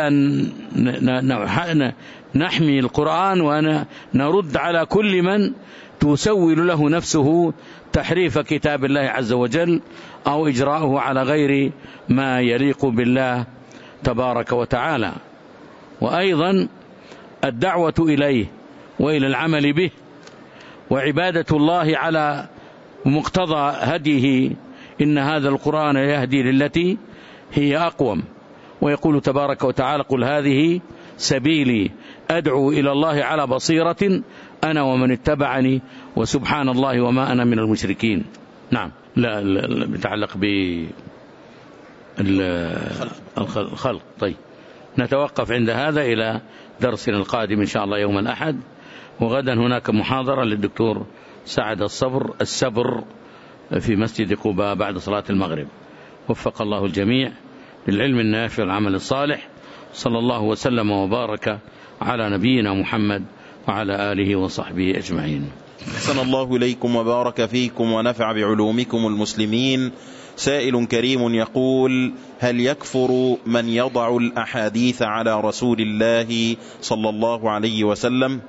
أن نحمي القرآن ونرد على كل من تسول له نفسه تحريف كتاب الله عز وجل أو إجراءه على غير ما يليق بالله تبارك وتعالى. وأيضا الدعوة إليه وإلى العمل به وعبادة الله على مقتضى هديه إن هذا القرآن يهدي للتي هي أقوم. ويقول تبارك وتعالى قل هذه سبيلي أدعو إلى الله على بصيرة أنا ومن اتبعني وسبحان الله وما أنا من المشركين. نعم. لا يتعلق الخلق. طيب نتوقف عند هذا إلى درسنا القادم إن شاء الله يوم الأحد. وغدا هناك محاضرة للدكتور سعد السبر في مسجد قباء بعد صلاة المغرب. وفق الله الجميع للعلم النافع والعمل الصالح. صلى الله وسلم وبارك على نبينا محمد وعلى آله وصحبه أجمعين. أحسن الله إليكم وبارك فيكم ونفع بعلومكم المسلمين. سائل كريم يقول: هل يكفر من يضع الأحاديث على رسول الله صلى الله عليه وسلم؟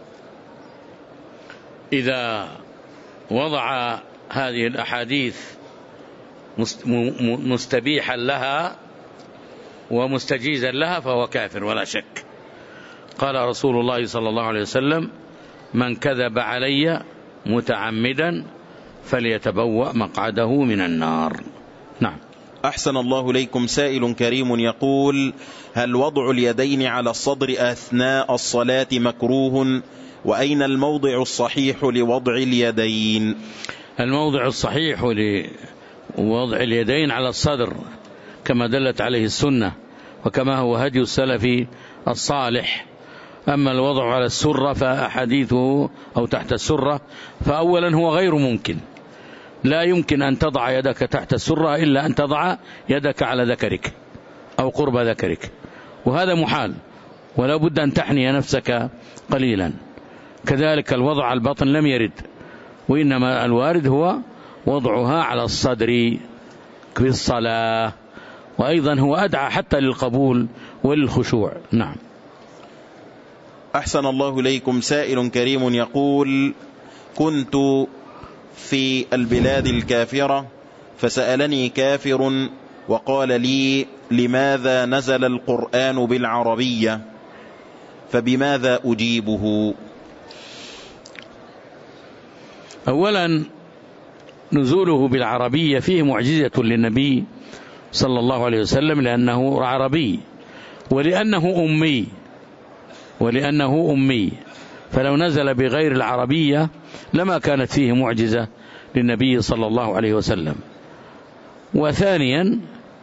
إذا وضع هذه الأحاديث مستبيحا لها ومستجيزا لها فهو كافر ولا شك. قال رسول الله صلى الله عليه وسلم: من كذب علي متعمدا فليتبوأ مقعده من النار. نعم. أحسن الله إليكم. سائل كريم يقول: هل وضع اليدين على الصدر أثناء الصلاة مكروه؟ وأين الموضع الصحيح لوضع اليدين؟ الموضع الصحيح لوضع اليدين على الصدر كما دلت عليه السنة وكما هو هدي السلف الصالح. أما الوضع على السرة فأحاديثه أو تحت السرة فأولا هو غير ممكن. لا يمكن أن تضع يدك تحت السرة إلا أن تضع يدك على ذكرك أو قرب ذكرك، وهذا محال، ولا بد أن تحني نفسك قليلا. كذلك الوضع على البطن لم يرد، وإنما الوارد هو وضعها على الصدر في الصلاة، وأيضا هو أدعى حتى للقبول وللخشوع. نعم. أحسن الله إليكم. سائل كريم يقول: كنت في البلاد الكافرة فسألني كافر وقال لي: لماذا نزل القرآن بالعربية؟ فبماذا أجيبه؟ أولا نزوله بالعربية فيه معجزة للنبي صلى الله عليه وسلم، لأنه عربي ولأنه أمي، فلو نزل بغير العربية لما كانت فيه معجزة للنبي صلى الله عليه وسلم. وثانيا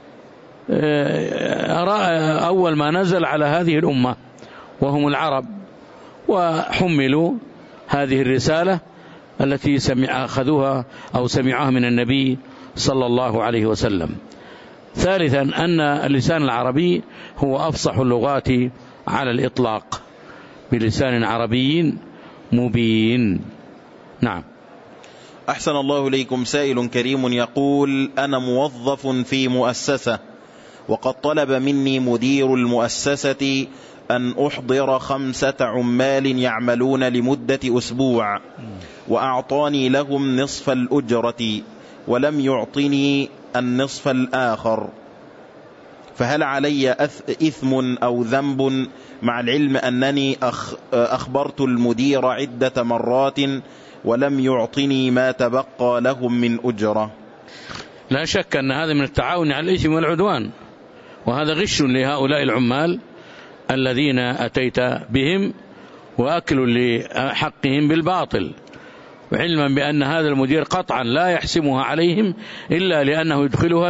أول ما نزل على هذه الأمة وهم العرب، وحملوا هذه الرسالة التي أخذوها أو سمعوها من النبي صلى الله عليه وسلم. ثالثا أن اللسان العربي هو أفصح اللغات على الإطلاق، بلسان عربي مبين. نعم. أحسن الله إليكم. سائل كريم يقول: أنا موظف في مؤسسة، وقد طلب مني مدير المؤسسة أن أحضر 5 عمال يعملون لمدة أسبوع، وأعطاني لهم نصف الأجرة ولم يعطني النصف الآخر، فهل علي إثم أو ذنب، مع العلم أنني أخبرت المدير عدة مرات ولم يعطني ما تبقى لهم من أجرة؟ لا شك أن هذا من التعاون على الإثم والعدوان، وهذا غش لهؤلاء العمال الذين أتيت بهم، وأكل لحقهم بالباطل، علما بأن هذا المدير قطعا لا يحسمها عليهم إلا لأنه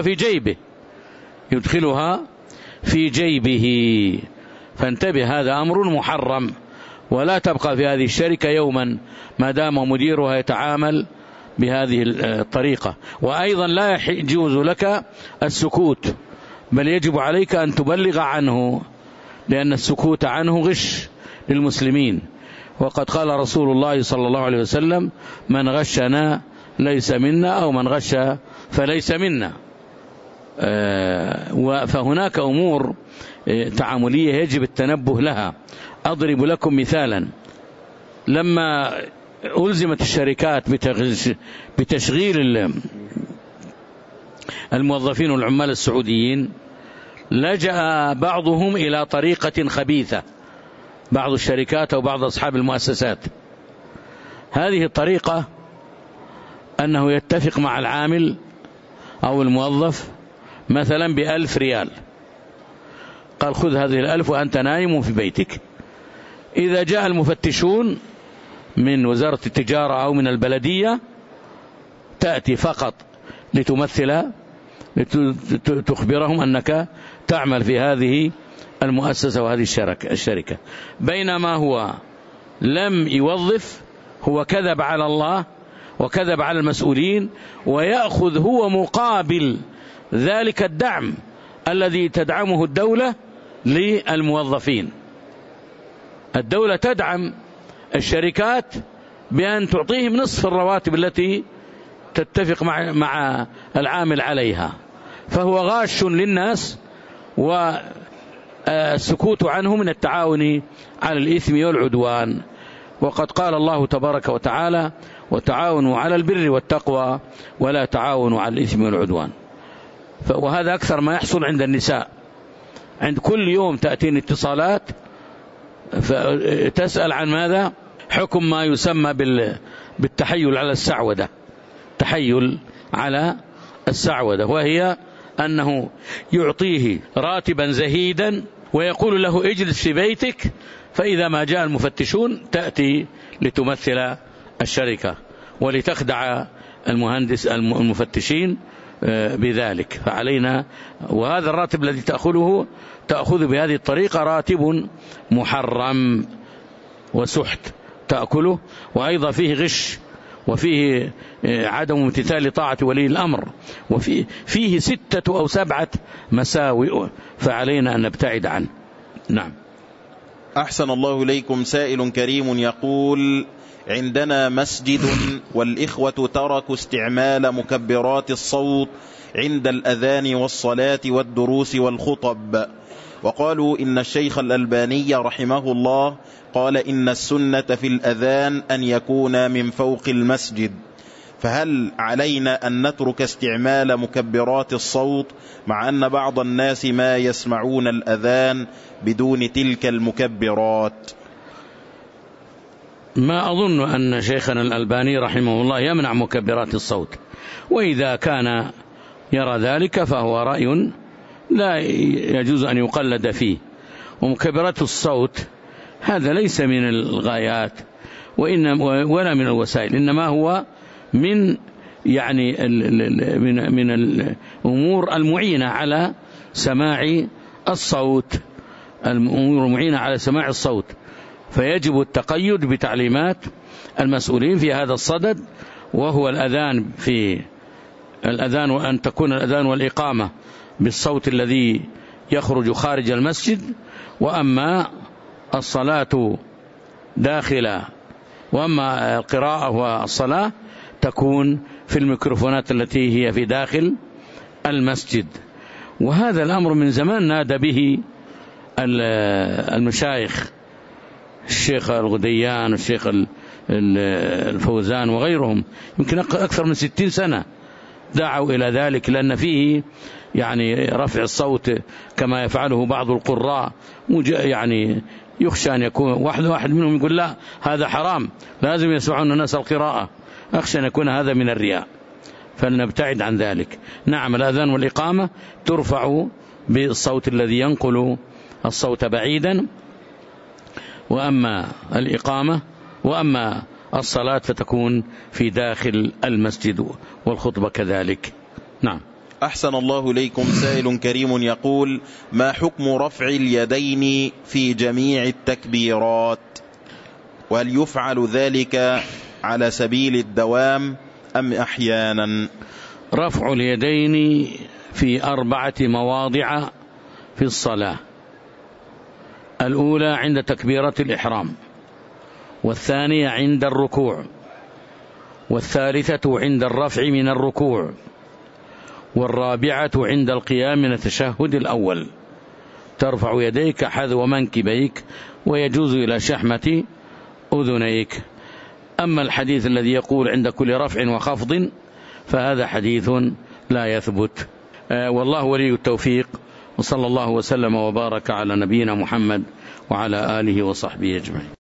يدخلها في جيبه. فانتبه، هذا أمر محرم، ولا تبقى في هذه الشركة يوما ما دام مديرها يتعامل بهذه الطريقة. وأيضا لا يجوز لك السكوت، بل يجب عليك أن تبلغ عنه، لأن السكوت عنه غش للمسلمين. وقد قال رسول الله صلى الله عليه وسلم: من غشنا ليس منا، أو من غش فليس منا. فهناك أمور تعاملية يجب التنبه لها. أضرب لكم مثالا: لما ألزمت الشركات بتشغيل الموظفين والعمال السعوديين، لجأ بعضهم إلى طريقة خبيثة، بعض الشركات أو بعض أصحاب المؤسسات. هذه الطريقة أنه يتفق مع العامل أو الموظف مثلا ب1000 ريال، قال: خذ هذه 1000 وأنت نايم في بيتك. إذا جاء المفتشون من وزارة التجارة أو من البلدية، تأتي فقط لتمثل تخبرهم أنك تعمل في هذه المؤسسة وهذه الشركة، بينما هو لم يوظف، هو كذب على الله وكذب على المسؤولين، ويأخذ هو مقابل ذلك الدعم الذي تدعمه الدولة للموظفين. الدولة تدعم الشركات بأن تعطيهم نصف الرواتب التي تتفق مع العامل عليها، فهو غاش للناس، والسكوت عنه من التعاون على الإثم والعدوان. وقد قال الله تبارك وتعالى: وتعاونوا على البر والتقوى ولا تعاونوا على الإثم والعدوان. وهذا أكثر ما يحصل عند النساء، عند كل يوم تأتيني اتصالات تسأل عن ماذا؟ حكم ما يسمى بالتحيل على السعودة، تحيل على السعودة، وهي أنه يعطيه راتبا زهيدا ويقول له اجلس في بيتك، فإذا ما جاء المفتشون تأتي لتمثل الشركة ولتخدع المفتشين بذلك. فعلينا، وهذا الراتب الذي تأخذه بهذه الطريقة راتب محرم وسحت تأكله، وأيضا فيه غش، وفيه عدم امتثال لطاعة ولي الأمر، وفيه 6 أو 7 مساوئ، فعلينا أن نبتعد عنه. نعم. أحسن الله إليكم. سائل كريم يقول: عندنا مسجد والإخوة تركوا استعمال مكبرات الصوت عند الأذان والصلاة والدروس والخطب، وقالوا إن الشيخ الألباني رحمه الله قال إن السنة في الأذان أن يكون من فوق المسجد، فهل علينا أن نترك استعمال مكبرات الصوت مع أن بعض الناس ما يسمعون الأذان بدون تلك المكبرات؟ ما أظن أن شيخنا الألباني رحمه الله يمنع مكبرات الصوت، وإذا كان يرى ذلك فهو رأي لا يجوز أن يقلد فيه. ومكبرات الصوت هذا ليس من الغايات ولا من الوسائل، إنما هو من من الأمور المعينة على سماع الصوت، الأمور المعينة على سماع الصوت، فيجب التقيد بتعليمات المسؤولين في هذا الصدد، وهو الأذان وأن تكون الأذان والإقامة بالصوت الذي يخرج خارج المسجد، وأما الصلاة داخل، وأما القراءة والصلاة تكون في الميكروفونات التي هي في داخل المسجد. وهذا الأمر من زمان نادى به المشايخ، الشيخ الغديان والشيخ الفوزان وغيرهم، يمكن أكثر من 60 سنة دعوا إلى ذلك، لأن فيه رفع الصوت كما يفعله بعض القراء، يخشى أن يكون واحد منهم يقول لا هذا حرام، لازم يسمعون الناس القراءة، أخشى أن يكون هذا من الرياء، فلنبتعد عن ذلك. نعم، الأذان والإقامة ترفع بالصوت الذي ينقل الصوت بعيدا، وأما الصلاة فتكون في داخل المسجد، والخطبة كذلك. نعم. أحسن الله إليكم. سائل كريم يقول: ما حكم رفع اليدين في جميع التكبيرات؟ وهل يفعل ذلك على سبيل الدوام أم أحيانا؟ رفع اليدين في 4 مواضع في الصلاة: الأولى عند تكبيرة الإحرام، والثانية عند الركوع، والثالثة عند الرفع من الركوع، والرابعة عند القيام من التشهد الأول. ترفع يديك حذو منكبيك ويجوز إلى شحمة أذنيك. أما الحديث الذي يقول عند كل رفع وخفض فهذا حديث لا يثبت. والله ولي التوفيق، وصلى الله وسلم وبارك على نبينا محمد وعلى آله وصحبه أجمعين.